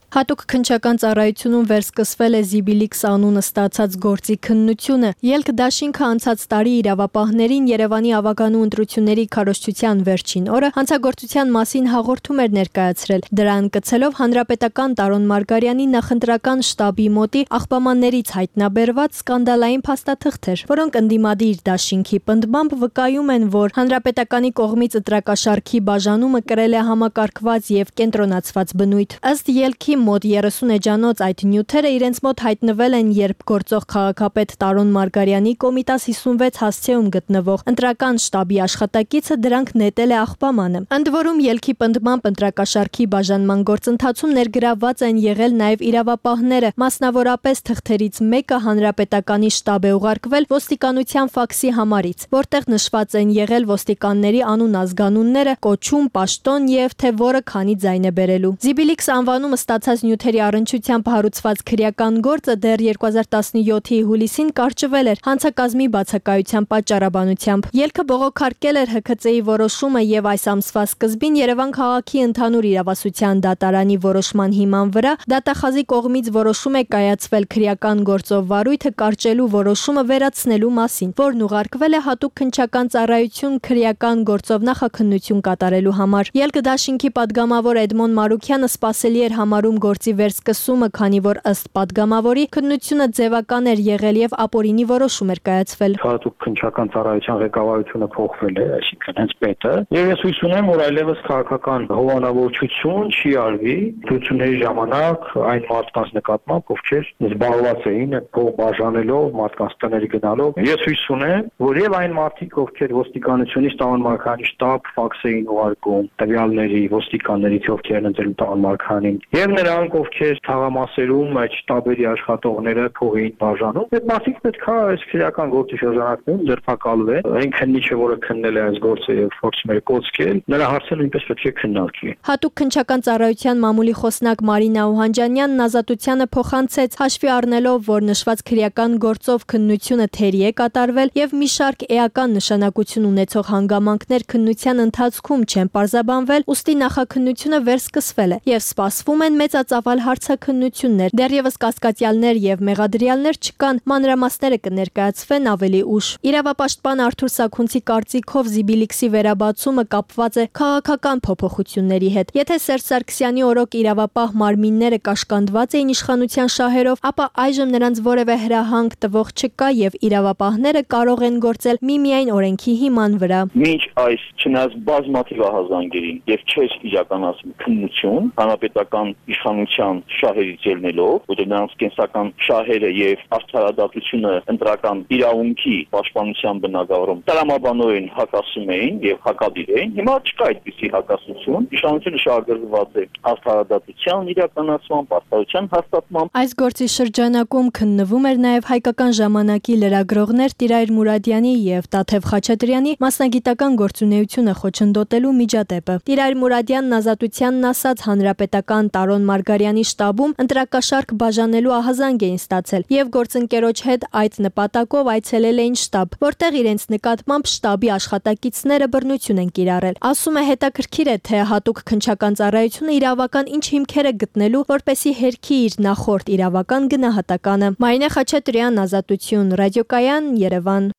Հատուկ քննչական ծառայությունում վերսկսվել է Զիբիլիքս անունը ստացած գործի քննությունը։ Ելք դաշինքը անցած տարի իրավապահներին Երևանի ավագանու ընտրությունների քարոզչության վերջին օրը հանցագործության մասին հաղորդում էր ներկայացրել։ Դրան կցելով հանրապետական Տարոն Մարգարյանի նախընտրական շտաբի մոտի աղբամաններից հայտնաբերված սկանդալային փաստաթղթեր, որոնք ընդդիմադիր դաշինքի պնդմամբ վկայում են, որ հանրապետականի կողմից ընտրակաշարքի բաժանումը կրել է համակարգված եւ կենտրոնացված բնույթ։ Ըստ ելքի մոտ 30 էջանոց այդ նյութերը իրենց մոտ հայտնվել են, երբ գործող քաղաքապետ Տարոն Մարգարյանի Կոմիտաս 56 հասցեում գտնվող ընտրական շտաբի աշխատակիցը դրանք նետել է աղբամանը։ Ընդ որում ելքի պնդմամբ ընտրակաշարքի բաժանման գործընթացում ներգրավված են եղել նաև իրավապահները, մասնավորապես թղթերից մեկը հանրապետականի շտաբ է ուղարկվել ոստիկանության ֆաքսի համարից, որտեղ նշված են եղել ոստիկանների անուն ազգանունները, կոչում, պաշտոն եւ թե որը քանի ձայն է բերելու։ Զիբիլիքս անվանումը ստացած նյութերի առնչությամբ հարուցված քրեական գործը դեռ 2017-ի հուլիսին կարճվել էր հանցակազմի բացակայության պատճառաբանությամբ։ Ելքը բողոքարկել էր ՀՔԾ-ի որոշումը եւ այս ամսվա սկզբին Երևան քաղաքի ընդհանուր իրավասության դատարանի որոշման հիման վրա դատախազի կողմից որոշում է կայացվել քրեական գործով վարույթը կարճելու որոշումը վերացնելու մասին, որն ուղարկվել է հատուկ քննչական ծառայություն քրեական գործով նախաքննություն կատարելու համար։ Ելքը դաշինքի падգամավոր Էդմոն Մարուքյանը սպասելի էր համարում գործի վերսկսումը, քանի որ ըստ падգամավորի քննությունը ձևական էր եղել եւ ապօրինի որոշում էր կայացվել։ Հատուկ քննչական ծառայության ղեկավարությունը փոխվել է, այսինքն հենց պետը, եւ ես հույս ունեմ, որ այլևս քաղաքական հովանավորչություն չի արվի ընտրությունների ժամանակ այն մարդկանց նկատմամբ, ովքեր զբաղված էին փող բաժանելով, մարդկանց տների գնալով։ Ես հույս ունեմ, որ եւ այն մարդիկ, ովքեր ոստիկանությունից Տարոն Մարգարյանի շտաբ ֆաքս էին ուղարկում տվյալների, ոստիկաններից ովքեր են ընտրել Տարոն Մարգարյանին, եւ նրանք, ովքեր թաղամասերում այդ շտաբերի աշխատողները փող էին բաժանում, այդ մարդիկ պետք է այս քրեական գործի շրջանակներում ձերբակալվեն։ Այն քննիչը, որը քննել է այս գործը եւ փորձում էր կոծկել, նրա հարցը նույնպես պետք է քննարկվի։ Հատուկ քննչական ծառայության մամուլի խոսնակ Մարինա Օհանջանյանն ազատությանը փոխանցեց, հաշվի առնելով, որ նշված քրեական գործով քննությունը թերի է կատարվել եւ մի շարք էական նշանակություն ունեցող հանգամանքներ քննության ընթացքում չեն պարզաբանվել, ուստի նախաքննությունը վերսկսվել է եւ սպասվում են մեծածավալ հարցաքննություններ։ Դեռևս կասկածյալներ եւ մեղադրյալներ չկան, մանրամասները կներկայացվեն ավելի ուշ։ Իրավապաշտպան Արթուր Սաքունցի կարծիքով Զիբիլիքսի վերաբացումը կապված է քաղաքական փոփոխությունների հետ։ Եթե Սերժ Սարգսյանի օրոք իրավապահ մարմինները կաշկանդված էին իշխանության շահերով, ապա այժմ նրանց որևէ հրահանգ տվող չկա եւ իրավապահները կարող են գործել միմիայն օրենքի հիման վրա։ Մինչ այս չնայած բազմաթիվ ահազանգերին եւ չէր իրականացում քննություն հանրապետական իշխանության շահերից ելնելով, որտեղ նրանց կենսական շահերը եւ արդարադատությունը ընտրական իրավունքի պաշտպանության բնագավառում տրամաբանորեն հակասում էին եւ հակադիր էին։ Հիմա չկա այդպիսի հակասություն։ Իշխանությունը շահագրգռված է արդարադատության իրականացման, պարտավորության հաստատման։ Այս գործի շրջանակում քննվում էր նաեւ հայկական ժամանակի լրագրողներ Տիրայր Մուրադյանի եւ Տաթև Խաչատրյանի մասնագիտական գործունեությունը խոչընդոտելու միջադեպը։ Տիրայր Մուրադյանն ազատությանն ասաց հանրապետական Տարոն Մարգարյանի շտաբում ընտրակաշարք բաժանելու ահազանգ էին ստացել եւ գործընկերոջ հետ այդ նպատակով այցելել էին շտաբ, որտեղ իրենց նկատմամբ շտաբի աշխատակիցները բռնություն են կիրառել։ Ասում է հետաքրքիր է, թե հատուկ քննչական ծառայությունը իրավական ինչ հիմքեր է գտնելու, որպեսի հերքի իր նախորդ իրավական գնահատականը։ Մարինե Խաչատրյան, Ազատություն, Ռադիոկայան, Երևան։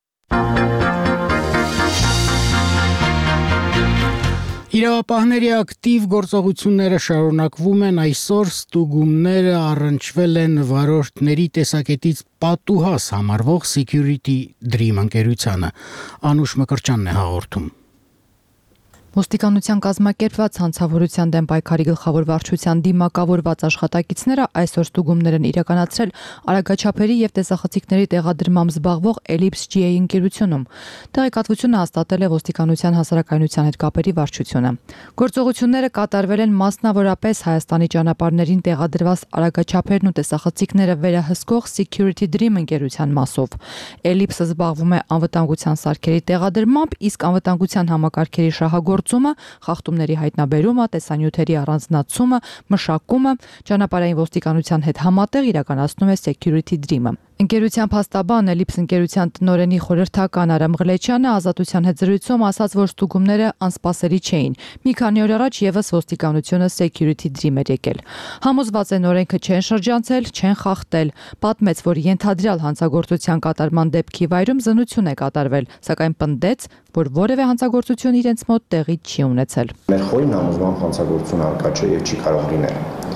Իրավապահների ակտիվ գործողությունները շարունակվում են, այսօր ստուգումները առնչվել են վարորդների տեսակետից պատուհաս համարվող Security Dream ընկերությանը։ Անուշ Մկրտչյանն է հաղորդում։ Ոստիկանության կազմակերպված հանցավորության դեմ պայքարի գլխավոր վարչության դիմակավորված աշխատակիցները այսօր ստուգումներ են իրականացրել արագաչափերի եւ տեսախցիկների տեղադրմամբ զբաղվող Ellipse GA ընկերությունում։ Տեղեկատվությունը հաստատել է ոստիկանության հասարակայնության հետ կապերի վարչությունը։ Գործողությունները կատարվել են մասնավորապես Հայաստանի ճանապարհներին տեղադրված արագաչափերն ու տեսախցիկները վերահսկող Security Dream ընկերության մասով։ Ellipse-ը զբաղվում է անվտանգության սարքերի տեղադրմամբ, իսկ անվտանգության համակարգերի շահագործումը, խախտումների հայտնաբերումը, տեսանյութերի առանձնացումը, մշակումը ճանապարհային ոստիկանության հետ համատեղ իրականացնում է Security Dream-ը։ Ընկերության փաստաբան Էլիպս ընկերության տնօրենի խորհրդական Արամ Ղլեչյանը Ազատության հետ զրույցում ասաց, որ ստուգումները անսպասելի չէին։ Մի քանի օր առաջ եւս ոստիկանությունը security dream էր եկել։ Համոզված են օրենքը չեն շրջանցել, չեն խախտել։ Պատմեց, որ ենթադրյալ հանցագործության կատարման դեպքի վայրում զննություն է կատարվել, սակայն պնդեց, որ որևէ հանցագործություն իրենց մոտ տեղի չի ունեցել։ Մեր խորին համոզմամբ հանցագործություն արկա չէ եւ չի կարող լինել։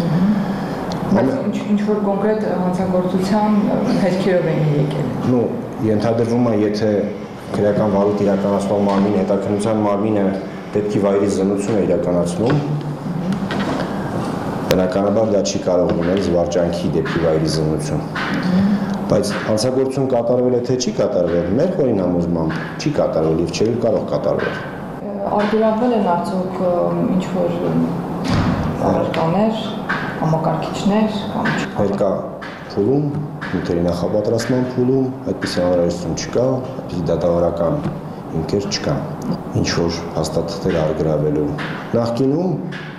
Ինչ որ կոնկրետ հանցագործության հետքերով են եկել։ Ենթադրվում է, եթե քրեական վարույթ իրականացնող մարմինը, հետաքննության մարմինը դեպքի վայրի զննություն է իրականացնում, բնականաբար դա չի կարող լինել զվարճանքի դեպքի վայրի զննություն։ Բայց հանցագործություն կատարվել է թե չի կատարվել, մեր խորին համոզմամբ չի կատարվել եւ չի կարող կատարվել։ Արգելանվել են արդյոք ինչ որ առարկաներ, համակարգիչներ կամ ներկա փուլում, նյութերի նախապատրաստման փուլում այդպիսի անհրաժեշտություն չկա, այդպիսի դատավարական հիմքեր չկան։ Ինչ որ հաստատներ արգրավելու նախկինում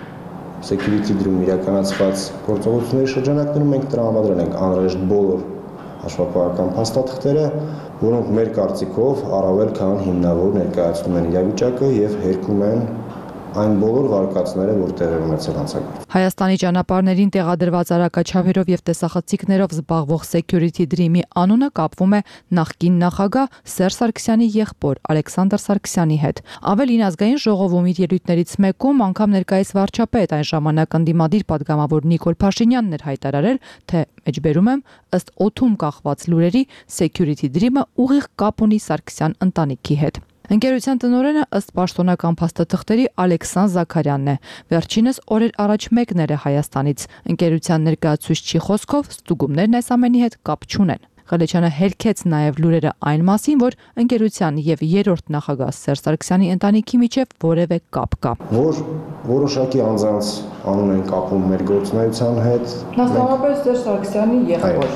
security dream իրականացված գործողությունների շրջանակներում մենք տրամադրել ենք անհրաժեշտ բոլոր հաշվապահական փաստաթղթերը, որոնք մեր կարծիքով առավել քան հիմնավոր ներկայացնում են իրավիճակը եւ հերքում են այն բոլոր վարկածները, որ տեղի ունեցել հանցագործություն։ Հայաստանի ճանապարհներին տեղադրված արագաչափերով եւ տեսախցիկներով զբաղվող security dream-ի անունը կապվում է նախկին նախագահ Սերժ Սարգսյանի եղբոր Ալեքսանդր Սարգսյանի հետ։ Ավելին ազգային ժողովում իր ելույթներից մեկում անգամ ներկայիս վարչապետ այն ժամանակ ընդդիմադիր падգամավոր Նիկոլ Փաշինյանն էր հայտարարել, թե մեջբերում եմ ըստ օդում կախված լուրերի security dream-ը ուղիղ կապ ունի Սարգսյան ընտանիքի հետ։ Ընկերության տնօրենը ըստ պաշտոնական փաստաթղթերի Ալեքսան Զաքարյանն է։ Վերջինս օրեր առաջ մեկներ է Հայաստանից։ Ընկերության ներկայացուցչի խոսքով ստուգումներն այս ամենի հետ կապ չունեն։ Ղլեչյանը հերքեց նաև լուրերը այն մասին, որ ընկերության եւ երրորդ նախագահ Սերժ Սարգսյանի ընտանիքի միջև որևէ կապ կա։ Որ որոշակի անձանց անուն են կապում մեր գործունեության հետ։ Մասնավորապես Սերժ Սարգսյանի եղբոր։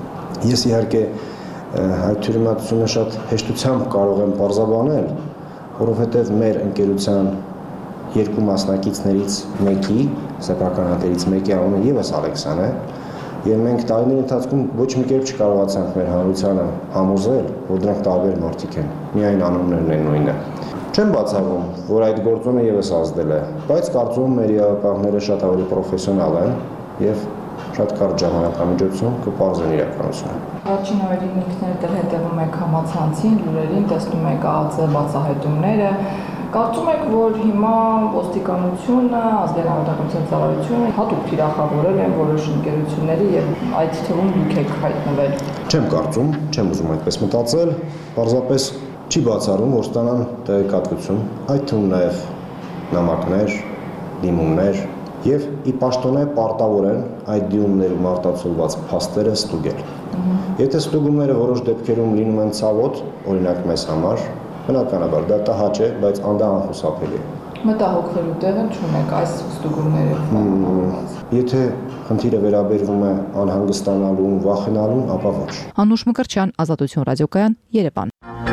Ես իհարկե այդ թյուրիմացությունը շատ հեշտությամբ կարող եմ պարզաբանել, որովհետև մեր ընկերության երկու մասնակիցներից մեկի, սեփականատերից մեկի անունը եւս Ալեքսան է, եւ մենք տարիների ընթացքում ոչ մի կերպ չկարողացանք մեր հանրությանը համոզել, որ դրանք տարբեր մարդիկ են, միայն անուններն են նույնը։ Չեմ բացառում, որ այդ գործոնը եւս ազդել է, բայց կարծում եմ մեր իրավապահները շատ ավելի պրոֆեսիոնալ են եւ շատ կարճ ժամանակամիջոցում կպարզեն իրականությունը։ Առաջին օրերին ինքներդ էլ հետևում եք համացանցին, լուրերին, տեսնում եք ԱԱԾ բացահայտումները։ Կարծում եք, որ հիմա ոստիկանությունը, ազգային անվտանգության ծառայությունը հատուկ թիրախավորել են որոշ ընկերությունների եւ այդ թվում դուք եք հայտնվել։ Չեմ կարծում, չեմ ուզում այդպես մտածել, պարզապես չի բացառում, որ ստանան տեղեկատվություն, այդ թվում նաեւ նամակներ, դիմումներ եւ ի պաշտոնե պարտավոր են այդ դիմումներում արտացոլված փաստերը ստուգել։ Եթե ստուգումները որոշ դեպքերում լինում են ցավոտ, օրինակ մեզ համար, բնականաբար դա տհաճ է, բայց անդա անխուսափելի է։ Մտահոգվելու տեղը չունեք այս ստուգումներով։ Եթե խնդիրը վերաբերվում է անհանգստանալուն, վախենալուն, ապա ոչ։ Անուշ Մկրտչյան, Ազատություն ռադիոկայան, Երևան։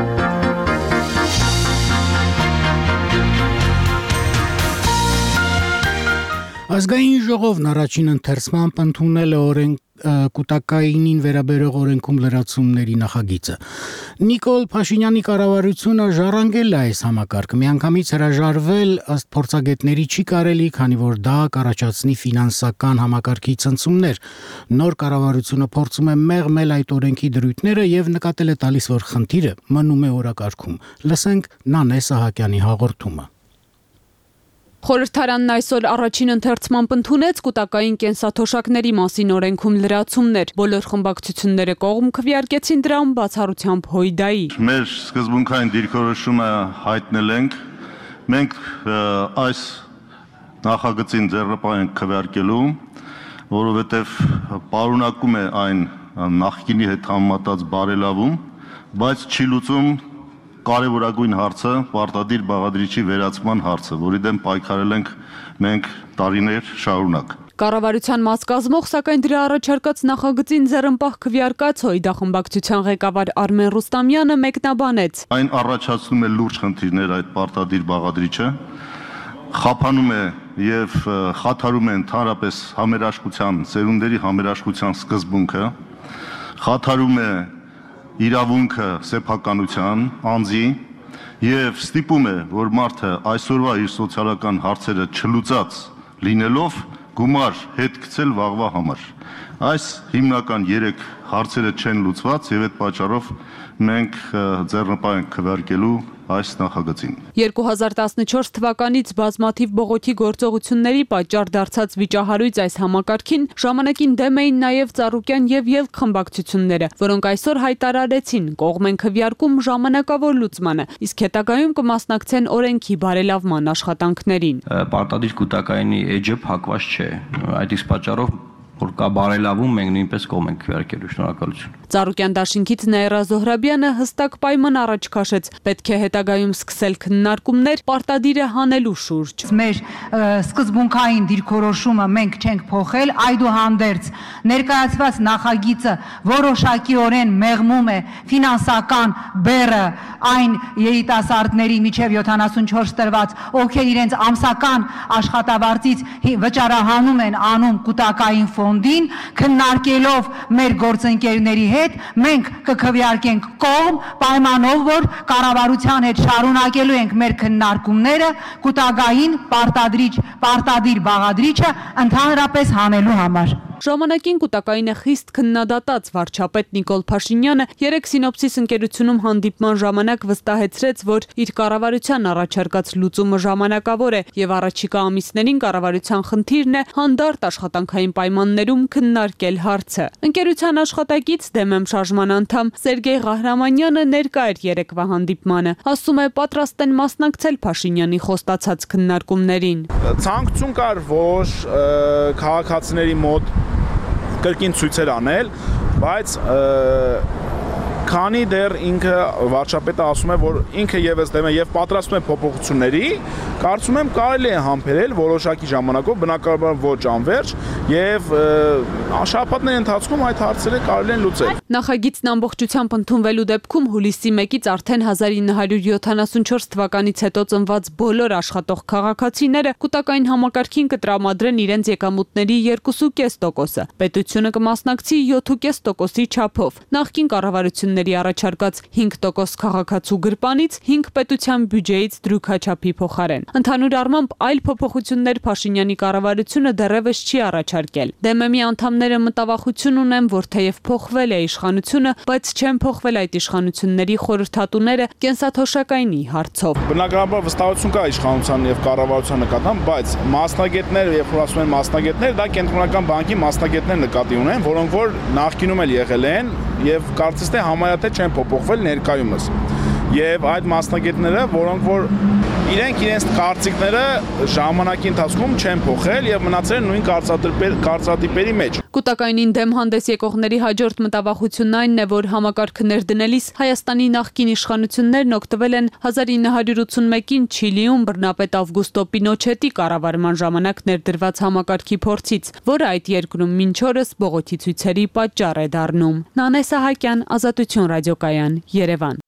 Ազգային ժողովն առաջին ընթերցմամբ ընդունել է կուտակայինին վերաբերող օրենքում լրացումների նախագիծը։ Նիկոլ Փաշինյանի կառավարությունը ժառանգել է այս համակարգը, միանգամից հրաժարվել ըստ փորձագետների չի կարելի, քանի որ դա կառաջացնի ֆինանսական համակարգի ցնցումներ։ Նոր կառավարությունը փորձում է մեղմել այդ օրենքի դրույթները եւ նկատել է տալիս, որ խնդիրը մնում է օրակարգում։ Լսենք Նանե Սահակյանի հաղորդումը։ Խորհրդարանն այսօր առաջին ընթերցմամբ ընդունեց կուտակային կենսաթոշակների մասին օրենքում լրացումներ։ Բոլոր խմբակցությունները կողմ քվեարկեցին դրան բացառությամբ Հույդայի։ Մեր սկզբունքային դիրքորոշումը հայտնել ենք։ Մենք այս նախագծին ձեռնպահ ենք քվեարկելու, որովհետև պարունակում է այն նախկինի հետ համեմատած բարելավում, բայց չի լուծում կարևորագույն հարցը պարտադիր բաղադրիչի վերացման հարցը, որի դեմ պայքարել ենք մենք տարիներ շարունակ։ Կառավարության մաս կազմող, սակայն դրա առաջարկած նախագծին ձեռնպահ քվեարկած Հույդա խմբակցության ղեկավար Արմեն Ռուստամյանը մեկնաբանեց. Այն առաջացնում է լուրջ խնդիրներ այդ պարտադիր բաղադրիչը, խափանում է եւ խաթարում է ընդհանրապես համերաշխության, սերունդերի համերաշխության սկզբունքը, խաթարում է իրավունքը սեփականության անձի եւ ստիպում է, որ մարդը այսօրվա իր սոցիալական հարցերը չլուծած լինելով գումար հետ գցել վաղվա համար։ Այս հիմնական 3 հարցերը չեն լուծված եւ այդ պատճառով մենք ձեռնպահ ենք քվեարկելու այս նախագծին։ 2014 թվականից բազմաթիվ բողոքի գործողությունների պատճառ դարձած վիճահարույց այս համակարգին ժամանակին դեմ էին նաև Ծառուկյան եւ ելք խմբակցությունները, որոնք այսօր հայտարարեցին կողմ են քվեարկում ժամանակավոր լուծմանը, իսկ հետագայում կմասնակցեն օրենքի բարելավման աշխատանքներին։ Պարտադիր կൂട്ടակայինի էջը փակված չէ, այդ իսկ պատճառով որ կա բարելավում, մենք նույնպես կողմ ենք քվեարկելու, շնորհակալություն։ Ծառուկյան դաշինքից Նաիրա Զոհրաբյանը հստակ պայման առաջ քաշեց, պետք է հետագայում սկսել քննարկումներ պարտադիրը հանելու շուրջ։ Մեր սկզբունքային դիրքորոշումը մենք չենք փոխել, այդուհանդերձ ներկայացված նախագիծը որոշակիորեն մեղմում է ֆինանսական բեռը այն երիտասարդների միջև 74 տրված, ովքեր իրենց ամսական աշխատավարձից վճարահանում են անում կൂട്ടակային ֆոնդին, քննարկելով մեր գործընկերների հետ մենք կքվեարկենք կողմ պայմանով, որ կառավարության հետ շարունակելու ենք մեր քննարկումները կൂട്ടակային պարտադիր բաղադրիչը ընդհանրապես հանելու համար։ Ժամանակին կൂട്ടակայինը խիստ քննադատած վարչապետ Նիկոլ Փաշինյանը 3 Սինոպսիս ընկերությունում հանդիպման ժամանակ վստահեցրեց, որ իր կառավարության առաջարկած լուծումը ժամանակավոր է եւ առաջիկա ամիսներին կառավարության խնդիրն է հանդարտ աշխատանքային պայմաններում քննարկել հարցը։ Ընկերության աշխատակից ԴՄ շարժման անդամ Սերգեյ Ղահրամանյանը ներկա էր երեկվա հանդիպմանը, ասում է պատրաստ են մասնակցել Փաշինյանի խոստացած քննարկումներին։ Ցանկություն կար, որ քաղաքացիների մոտ կրկին ցույցեր անել, բայց քանի դեռ ինքը վարչապետը ասում է, որ ինքը եւս դեմ է եւ պատրաստում է փոփոխությունների, կարծում եմ կարելի է համբերել որոշակի ժամանակով, բնականաբար ոչ անվերջ, եւ շաբաթների ընթացքում այդ հարցերը կարելի են լուծել։ Նախագիծն ամբողջությամբ ընդունվելու դեպքում հուլիսի 1-ից արդեն 1974 թվականից հետո ծնված բոլոր աշխատող քաղաքացիները կൂട്ടակային համակարգին կտրամադրեն իրենց եկամուտների 2.5%-ը։ Պետությունը կմասնակցի 7.5%-ի չափով։ Նախկին կառավարությունների առաջարկած 5% քաղաքացու գրպանից 5 պետության բյուջեից դրույքաչափի փոխարեն։ Ընդհանուր առմամբ այլ փոփոխություններ Փաշինյանի կառավարությունը դեռևս չի առաջարկել։ ԴՄՄ-ի անդամները մտավախություն ունեն, որ թեև փոխվել է իշխանությունը, բայց չեն փոխվել այդ իշխանությունների խորհրդատուները կենսաթոշակայինի հարցով։ Բնականաբար վստահություն կա իշխանության եւ կառավարության նկատմամբ, բայց մասնագետներ, երբ որ ասում են մասնագետներ, դա կենտրոնական բանկի մասնագետներ նկատի ունեն, որոնք որ նախկինում էլ եղել են եւ կարծես թե համարյա թե չեն փոփոխվել ներկայումս։ Եվ այդ մասնագետները, որոնք որ իրենց կարծիքները ժամանակի ընթացքում չեն փոխել եւ մնացել են նույն կարծրատիպերի մեջ։ Կൂട്ടակայինին դեմ հանդես եկողների հաջորդ մտավախությունն այն է, որ համակարգը ներդնելիս Հայաստանի նախկին իշխանություններն օգտվել են 1981-ին Չիլիում բռնապետ Ավգուստո Պինոչետի կառավարման ժամանակ ներդրված համակարգի փորձից, որը այդ երկրում մինչ օրս բողոքի ցույցերի պատճառ է դառնում։ Նանե Սահակյան, Ազատություն ռադիոկայան, Երևան։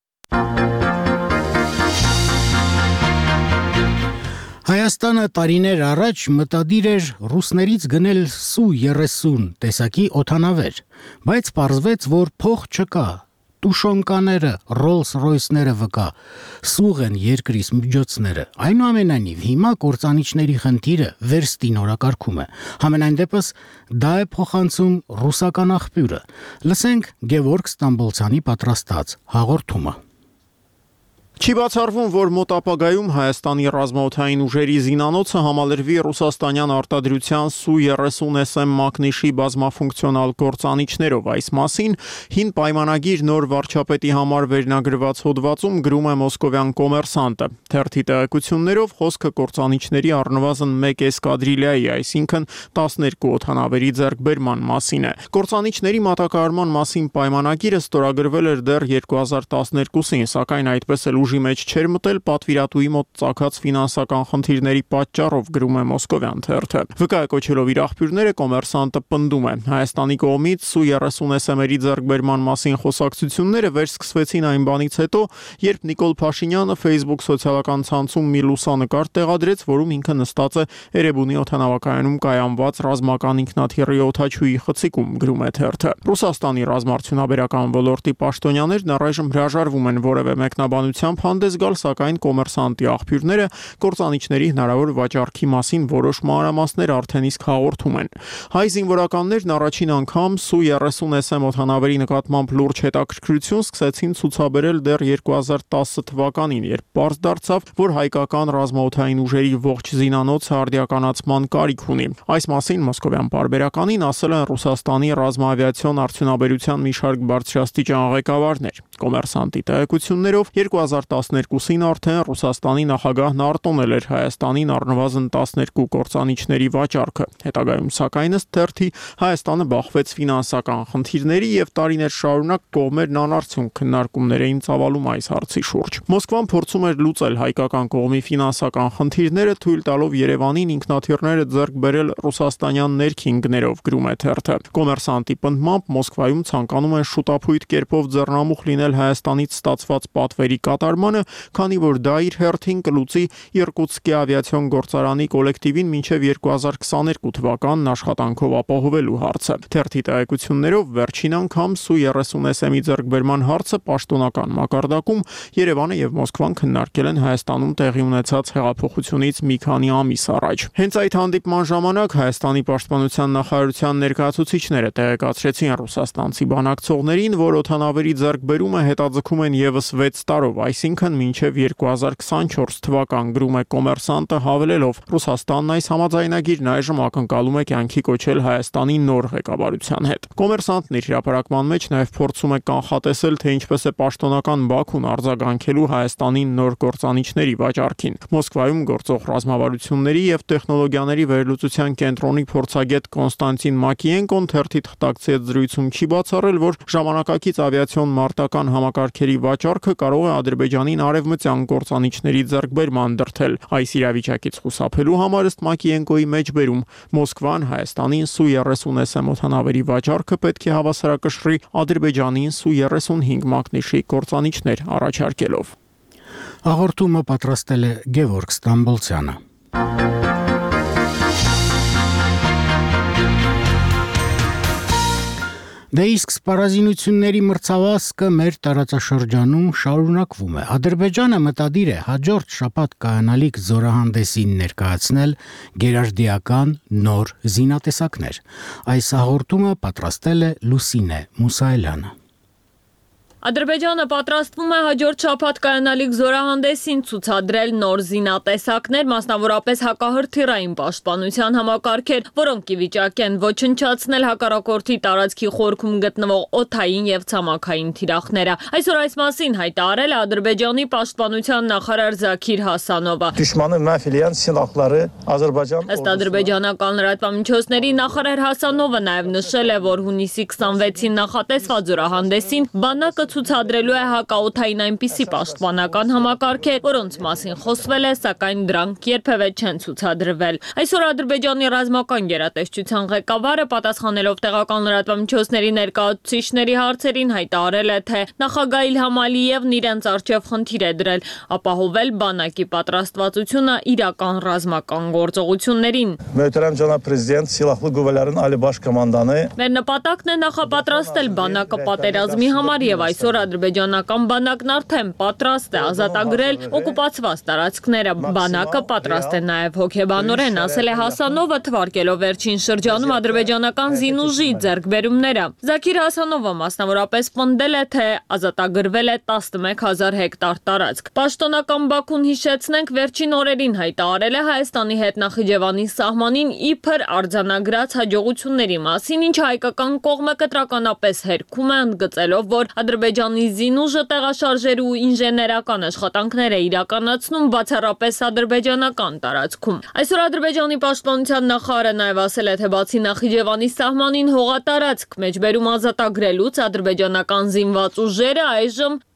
Հայաստանը տարիներ առաջ մտադիր էր ռուսներից գնել Սու-30 տեսակի օդանավեր, բայց պարզվեց, որ փող չկա։ Տուշոնկաները, Ռոլս-Ռոյսները վկա, սուղ են երկրից միջոցները։ Այնուամենայնիվ, հիմա կործանիչների խնդիրը վերստին օրակարգում է։ Համենայն դեպս դա է փոխանցում ռուսական աղբյուրը։ Լսենք Գևորգ Ստամբոլցյանի պատրաստած հաղորդումը։ Չի բացառվում, որ մոտ ապագայում Հայաստանի ռազմաօդային ուժերի զինանոցը համալրվի ռուսաստանյան արտադրության Սու-30SM մակնիշի բազմաֆունկցիոնալ կործանիչներով։ Այս մասին հին պայմանագիր նոր վարչապետի համար վերնագրված հոդվածում գրում է մոսկովյան Կոմերսանտը։ Թերթի տեղեկություններով խոսքը կործանիչների առնվազն 1 էսկադրիլիայի, այսինքն 12 օդանավերի ձեռքբերման մասին է։ Կործանիչների մատակարարման մասին պայմանագիրը ստորագրվել էր դեռ 2012-ին, սակայն այդպես էլ ուժ ուժի մեջ չէր մտել պատվիրատուի մոտ ծագած ֆինանսական խնդիրների պատճառով, գրում է Մոսկովյան թերթը։ Վկայակոչելով իր աղբյուրները, կոմերսանտը պնդում է. Հայաստանի կողմից Su-30SM-երի ձեռքբերման մասին խոսակցությունները վերսկսվեցին այն բանից հետո, երբ Նիկոլ Փաշինյանը Facebook սոցիալական ցանցում մի լուսանկար տեղադրեց, որում ինքը նստած է Էրեբունի օդանավակայանում կայանված ռազմական ինքնաթիռի օդաչուի խցիկում, գրում է թերթը։ Ռուսաստանի ռազմարդյունաբերական ոլորտի պաշտոնյաներն առայժմ հրաժարվում են որևէ մեկնաբանությամբ հանդես գալ, սակայն կոմերսանտի աղբյուրները կործանիչների հնարավոր վաճառքի մասին որոշ մանրամասներ արդեն իսկ հաղորդում են։ Հայ զինվորականներն առաջին անգամ Su-30SM օդանավերի նկատմամբ լուրջ հետաքրքրություն սկսեցին ցուցաբերել դեռ 2010 թվականին, երբ պարզ դարձավ, որ հայկական ռազմաօդային ուժերի ողջ զինանոցը արդիականացման կարիք ունի։ Այս մասին Մոսկովյան պարբերականին ասել են Ռուսաստանի ռազմաավիացիոն արդյունաբերության մի շարք բարձրաստիճան ղեկավարներ։ Կոմերսանտի տեղեկություններով 2012-ին արդեն Ռուսաստանի նախագահն արտոնել էր Հայաստանին առնվազն 12 կործանիչների վաճառքը։ Հետագայում սակայն ըստ թերթի Հայաստանը բախվեց ֆինանսական խնդիրների եւ տարիներ շարունակ կողմերն անարդյունք քննարկումներ էին ծավալում այս հարցի շուրջ։ Մոսկվան փորձում էր լուծել հայկական կողմի ֆինանսական խնդիրները, թույլ տալով Երևանին ինքնաթիռները ձեռք բերել ռուսաստանյան ներքին գներով, գրում է թերթը։ Կոմերսանտի պնդմամբ Մոսկվայում ցանկանում են շուտափույթ կերպով ձեռնամուխ լինել Հայաստանից ստացված պատվերի կատարմանը, քանի որ դա իր հերթին կլուծի Իրկուտսկի ավիացիոն գործարանի կոլեկտիվին մինչև 2022 թվականն աշխատանքով ապահովելու հարցը։ Թերթի տեղեկություններով վերջին անգամ Su-30SM-ի ձեռքբերման հարցը պաշտոնական մակարդակում Երևանը եւ Մոսկվան քննարկել են Հայաստանում տեղի ունեցած հեղափոխությունից մի քանի ամիս առաջ։ Հենց այդ հանդիպման ժամանակ Հայաստանի պաշտպանության նախարարության ներկայացուցիչները տեղեկացրեցին ռուսաստանցի բանակցողներին, որ օդանավերի ձեռքբերումը հետաձգում են եւս 6 տարով, այսինքն մինչև 2024 թվական, գրում է Կոմերսանտը, հավելելով. Ռուսաստանն այս համաձայնագիրն այժմ ակնկալում է կյանքի կոչել Հայաստանի նոր ղեկավարության հետ։ Կոմերսանտն իր հրապարակման մեջ նաև փորձում է կանխատեսել, թե ինչպես է պաշտոնական Բաքուն արձագանքելու Հայաստանին նոր կործանիչների վաճառքին։ Մոսկվայում գործող ռազմավարությունների եւ տեխնոլոգիաների վերլուծության կենտրոնի փորձագետ Կոնստանտին Մակիենկոն թերթի թղթակցի զրույցում չի բացառել, որ ժամանակակից ավիացիոն մարտական համակարգերի վաճառքը կարող է Ադրբեջանին արևմտյան կործանիչների ձեռքբերման դրդել։ Այս իրավիճակից խուսափելու համար ըստ Մակիենկոյի մեջբերում Մոսկվան Հայաստանին Su-30SM օդանավերի վաճառքը պետք է հավասարակշռի Ադրբեջանին Su-35 մակնիշի կործանիչներ առաջարկելով։ Հաղորդումը պատրաստել է Գևորգ Ստամբոլցյանը։ Դե իսկ սպառազինությունների մրցավազքը մեր տարածաշրջանում շարունակվում է։ Ադրբեջանը մտադիր է հաջորդ շաբաթ կայանալիք զորահանդեսին ներկայացնել գերարդիական նոր զինատեսակներ։ Այս հաղորդումը պատրաստել է Լուսինե Մուսայելյանը։ Ադրբեջանը պատրաստվում է հաջորդ շաբաթ կայանալիք զորահանդեսին ցուցադրել նոր զինատեսակներ, մասնավորապես հակահրթիռային պաշտպանության համակարգեր, որոնք ի վիճակի են ոչնչացնել հակառակորդի տարածքի խորքում գտնվող օդային եւ ցամաքային թիրախները։ Այսօր այս մասին հայտարարել է Ադրբեջանի պաշտպանության նախարար Զաքիր Հասանովը։ Düşmanın məhv silahları Azərbaycan Ըստ ադրբեջանական լրատվամիջոցների նախարար Հասանովը նաև նշել է, որ հունիսի 26-ին նախատեսված զորահանդեսին բանակը ցուցադրելու է հակաօդային այնպիսի պաշտպանական համակարգեր, որոնց մասին խոսվել է, սակայն դրանք երբևէ չեն ցուցադրվել։ Այսօր Ադրբեջանի ռազմական գերատեսչության ղեկավարը պատասխանելով տեղական լրատվամիջոցների ներկայացուցիչների հարցերին հայտարարել է, թե նախագահ Իլհամ Ալիևն իրենց առջև խնդիր է դրել ապահովել բանակի պատրաստվածությունը իրական ռազմական գործողություններին։ Möhtərəm cənab prezident silahlı qüvvələrin Ali Baş komandanı Մեր նպատակն է նախապատրաստել բանակը պատերազմի համար եւ այսօր ադրբեջանական բանակն արդեն պատրաստ է ազատագրել օկուպացված տարածքները։ Բանակը պատրաստ է նաև հոգեբանորեն, ասել է Հասանովը, թվարկելով վերջին շրջանում ադրբեջանական զինուժի ձեռքբերումները։ Զաքիր Հասանովը մասնավորապես պնդել է, թե ազատագրվել է 11000 հեկտար տարածք։ Պաշտոնական Բաքուն, հիշեցնենք, վերջին օրերին հայտարարել է Հայաստանի հետ Նախիջևանի սահմանին իբր արձանագրած հաջողությունների մասին, ինչը հայկական կողմը կտրականապես հերքում է, ընդգծելով, որ Ադրբեջանի զինուժը տեղաշարժեր ու ինժեներական աշխատանքներ է իրականացնում բացառապես ադրբեջանական տարածքում։ Այսօր Ադրբեջանի պաշտպանության նախարարը նաև ասել է, թե բացի Նախիջևանի սահմանին հողատարածք մեջբերում ազատագրելուց ադրբեջանական զինված ուժերը այժմ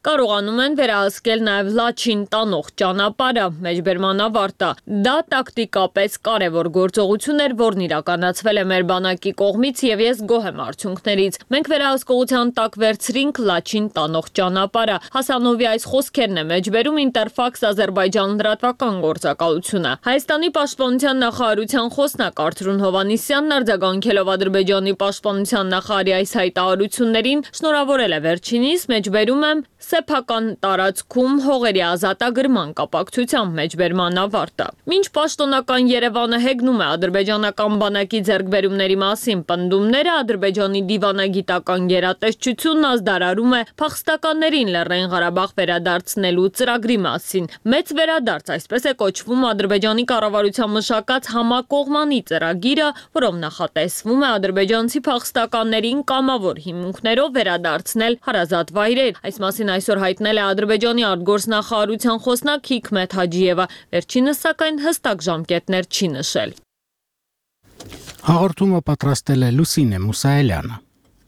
կարողանում են վերահսկել նաև լաչին տանող ճանապարհը, մեջբերման ավարտը։ Դա տակտիկապես կարևոր գործողություն էր, որն իրականացվել է մեր բանակի կողմից եւ ես գոհ եմ արդյունքներից։ Մենք վերահսկողության տակ վերցրինք լաչին տանող ճանապարհը։ Հասանովի այս խոսքերն է մեջբերում Interfax Ադրբեջան լրատվական գործակալությունը։ Հայաստանի պաշտպանության նախարարության խոսնակ Արթուր Հովհաննիսյանն արձագանքելով Ադրբեջանի պաշտպանության նախարարի այս հայտարարություններին շնորհավորել է վերջինիս, մեջբերում եմ սեփական տարածքում հողերի ազատագրման կապակցությամբ մեջբերման ավարտը։ Մինչ պաշտոնական Երևանը հեգնում է ադրբեջանական բանակի ձեռքբերումների մասին պնդումները, Ադրբեջանի դիվանագիտական գերատեսչությունն ազդարարում է փախստականներին Լեռնային Ղարաբաղ վերադարձնելու ծրագրի մասին։ Մեծ վերադարձ, այսպես է կոչվում Ադրբեջանի կառավարության մշակած համակողմանի ծրագիրը, որով նախատեսվում է ադրբեջանցի փախստականներին կամավոր հիմունքներով վերադարձնել հարազատ վայրեր։ Այս մասին այսօր հայտնել է Ադրբեջանի արտգործնախարարության խոսնակ Հիքմեթ Հաջիևը, վերջինս սակայն հստակ ժամկետներ չի նշել։ Հաղորդումը պատրաստել է Լուսինե Մուսայելյանը։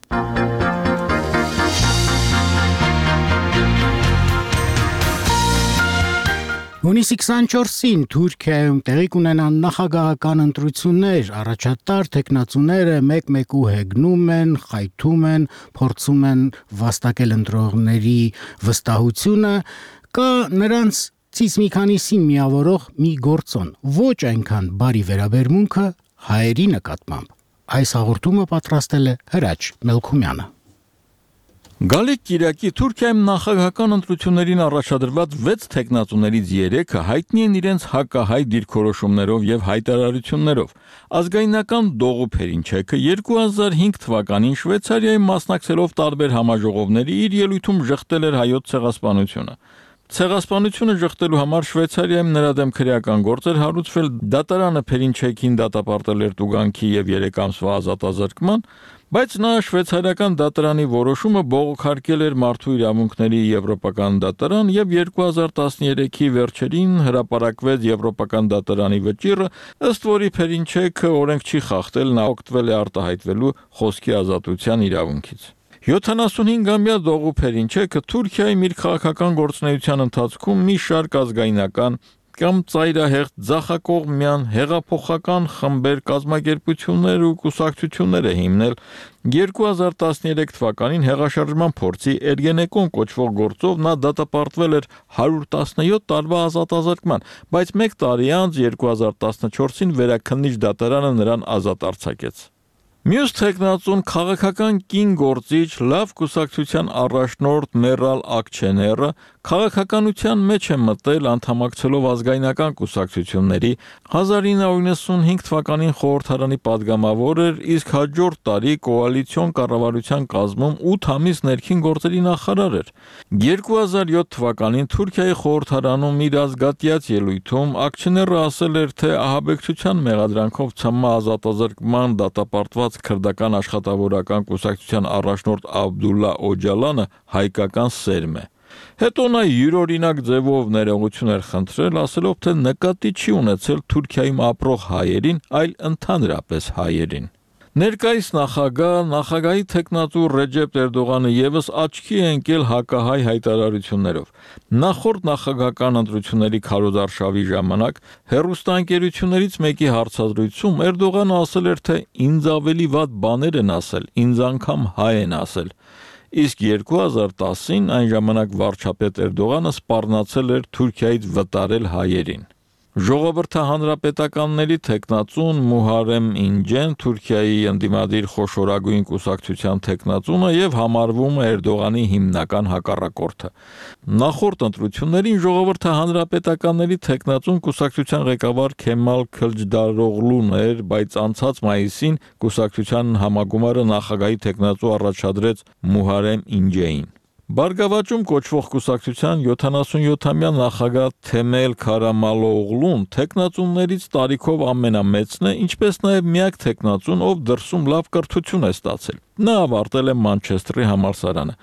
Հունիսի 24-ին Թուրքիայում տեղի կունենան նախագահական ընտրություններ, առաջատար տեխնացուները մեկ-մեկու հեգնում են, խայթում են, փորձում են վաստակել ընտրողների վստահությունը, կա նրանց ցից մի քանիսին միավորող մի գործոն, ոչ այնքան բարի վերաբերմունքը հայերի նկատմամբ։ Այս հաղորդումը պատրաստել է Հրաչ Մելքումյանը։ Գալիք Կիրակի Թուրքիայում նախագահական ընտրություններին առաջադրված 6 տեխնացուներից 3-ը հայտնի են իրենց հակահայ դիրքորոշումներով եւ հայտարարություններով։ Ազգայնական Դողու Փերինչեքը 2005 թվականին Շվեյցարիայում մասնակցելով տարբեր համաժողովների իր ելույթում ժխտել էր հայոց ցեղասպանությունը։ Ցեղասպանությունը ժխտելու համար Շվեյցարիայում նրա դեմ քրեական գործ էր հարուցվել, դատարանը Փերինչեքին դատապարտել էր տուգանքի եւ 3 ամսվա ազատազրկման, բայց նա շվեյցարիական դատարանի որոշումը բողոքարկել էր Մարդու իրավունքների եվրոպական դատարան եւ 2013-ի վերջերին հրապարակվեց եվրոպական դատարանի վճիռը, ըստ որի Փերինչեքը օրենք չի խախտել, նա օգտվել է արտահայտվելու խոսքի ազատության իրավունքից։ 75-ամյա Դողու Փերինչեքը Թուրքիայում իր քաղաքական գործունեության ընթացքում մի շարք ազգայնական կամ ծայրահեղ ձախակողմյան հեղափոխական խմբեր, կազմակերպություններ ու կուսակցություններ է հիմնել 2013 թվականին հեղաշարժման փորձի Էրգենեկոն կոչվող գործով նա դատապարտվել էր 117 տարվա ազատազրկման, բայց 1 տարի անց 2014-ին վերաքննիչ դատարանը նրան ազատ արձակեց։ Մյուս տեխնացուն քաղաքական կին գործիչ լավ կուսակցության առաջնորդ Մերալ Ակչեները քաղաքականության մեջ է մտել անդամակցելով ազգայնական կուսակցությունների 1995 թվականին խորհրդարանի падգամավոր էր, իսկ հաջորդ տարի կոալիցիոն կառավարության կազմում 8 ամիս ներքին գործերի նախարար էր։ 2007 թվականին Թուրքիայի խորհրդարանում իր ազգատյաց ելույթում Ակչեները ասել էր, թե ահաբեկչության մեղադրանքով ՑՄ ազատազրկման դատապարտված քրդական աշխատավորական կուսակցության առաջնորդ Աբդուլլա Օջալանը հայկական սերմ է։ Հետո նա յուրօրինակ ձևով ներողություն էր խնդրել, ասելով, թե նկատի չի ունեցել Թուրքիայում ապրող հայերին, այլ ընդհանրապես հայերին։ Ներկայիս նախագահի տեխնատու Ռեջեփ Էրդողանը եւս աչքի է ընկել հակահայ հայտարարություններով։ Նախորդ նախագահական ընտրությունների քարոզարշավի ժամանակ հեռուստաընկերություններից մեկի հարցազրույցում Էրդողանը ասել էր, թե ինձ ավելի վատ բաներ են ասել, ինձ անգամ հայ են ասել։ Իսկ 2010-ին այն ժամանակ վարչապետ Էրդողանը սպառնացել էր Թուրքիայից վտարել հայերին։ Ժողովրդահանրապետականների տեխնացուն Մուհարեմ Ինջեն Թուրքիայի ընդդիմադիր խոշորագույն կուսակցության տեխնացունը եւ համարվում է Էրդողանի հիմնական հակառակորդը։ Նախորդ ընտրություններին ժողովրդահանրապետականների տեխնացուն կուսակցության ղեկավար Քեմալ Քլջդարօղլուն էր, բայց անցած մայիսին կուսակցության համագումարը նախագահի տեխնացու առաջադրեց Մուհարեմ Ինջեին։ Բարգավաճում կոչվող կուսակցության 77-ամյա նախագահ Թեմել Քարամալօղլուն տեխնացուներից տարիքով ամենամեծն է, ինչպես նաև միակ տեխնացուն, ով դրսում լավ կրթություն է ստացել։ Նա ավարտել է Մանչեստրի համալսարանը։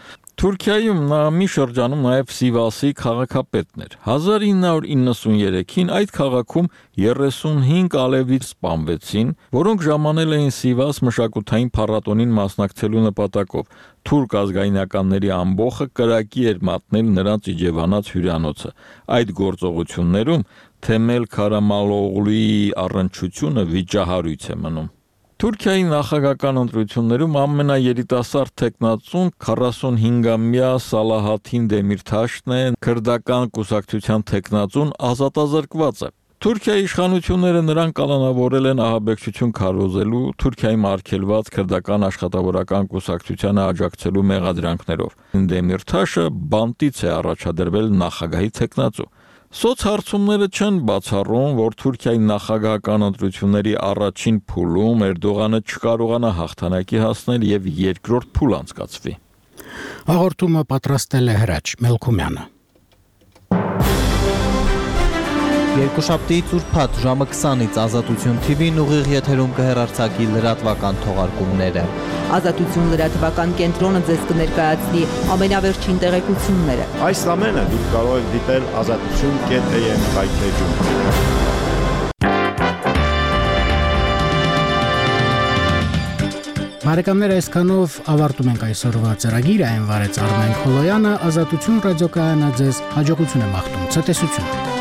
Թուրքիայում նա մի շրջանում նաև Սիվասի քաղաքապետն էր։ 1993-ին այդ քաղաքում 35 ալևից սպանվեցին, որոնք ժամանել էին Սիվաս մշակութային փառատոնին մասնակցելու նպատակով։ Թուրք ազգայնականների ամբոխը կրակի էր մատնել նրանց իջևանած հյուրանոցը։ Այդ գործողություններում Թեմել Քարամալօղլուի առնչությունը վիճահարույց է մնում։ Թուրքիայի նախագահական ընտրություններում ամենաերիտասարդ տեխնացուն 45-ամյա Սալահաթին Դեմիրթաշն է, քրդական կուսակցության տեխնացուն ազատազրկված է։ Թուրքիայի իշխանությունները նրան կալանավորել են ահաբեկչություն քարոզելու, Թուրքիայում արգելված քրդական աշխատավորական կուսակցությանը աջակցելու մեղադրանքներով։ Դեմիրթաշը բանտից է առաջադրվել նախագահի տեխնացու։ Սոցհարցումները չեն բացառում, որ Թուրքիայի նախագահական ընտրությունների առաջին փուլում Էրդողանը չկարողանա հաղթանակի հասնել եւ երկրորդ փուլ անցկացվի։ Հաղորդումը պատրաստել է Հրաչ Մելքումյանը։ Երկուշաբթի ծուրփաթ ժամը 20-ից Ազատություն TV-ն ուղիղ եթերում կհեռարձակի լրատվական թողարկումները։ Ազատություն լրատվական կենտրոնը ձեզ կներկայացնի ամենավերջին տեղեկությունները։ Այս ամենը դուք կարող եք դիտել azatutun.am վայրէջում։ Բարեկամներ, այսքանով ավարտում ենք այսօրվա ծրագիրը, այն վարեց Արմեն Խոլոյանը, Ազատություն ռադիոկայանը ձեզ հաջողություն է մաղթում, ցտեսություն։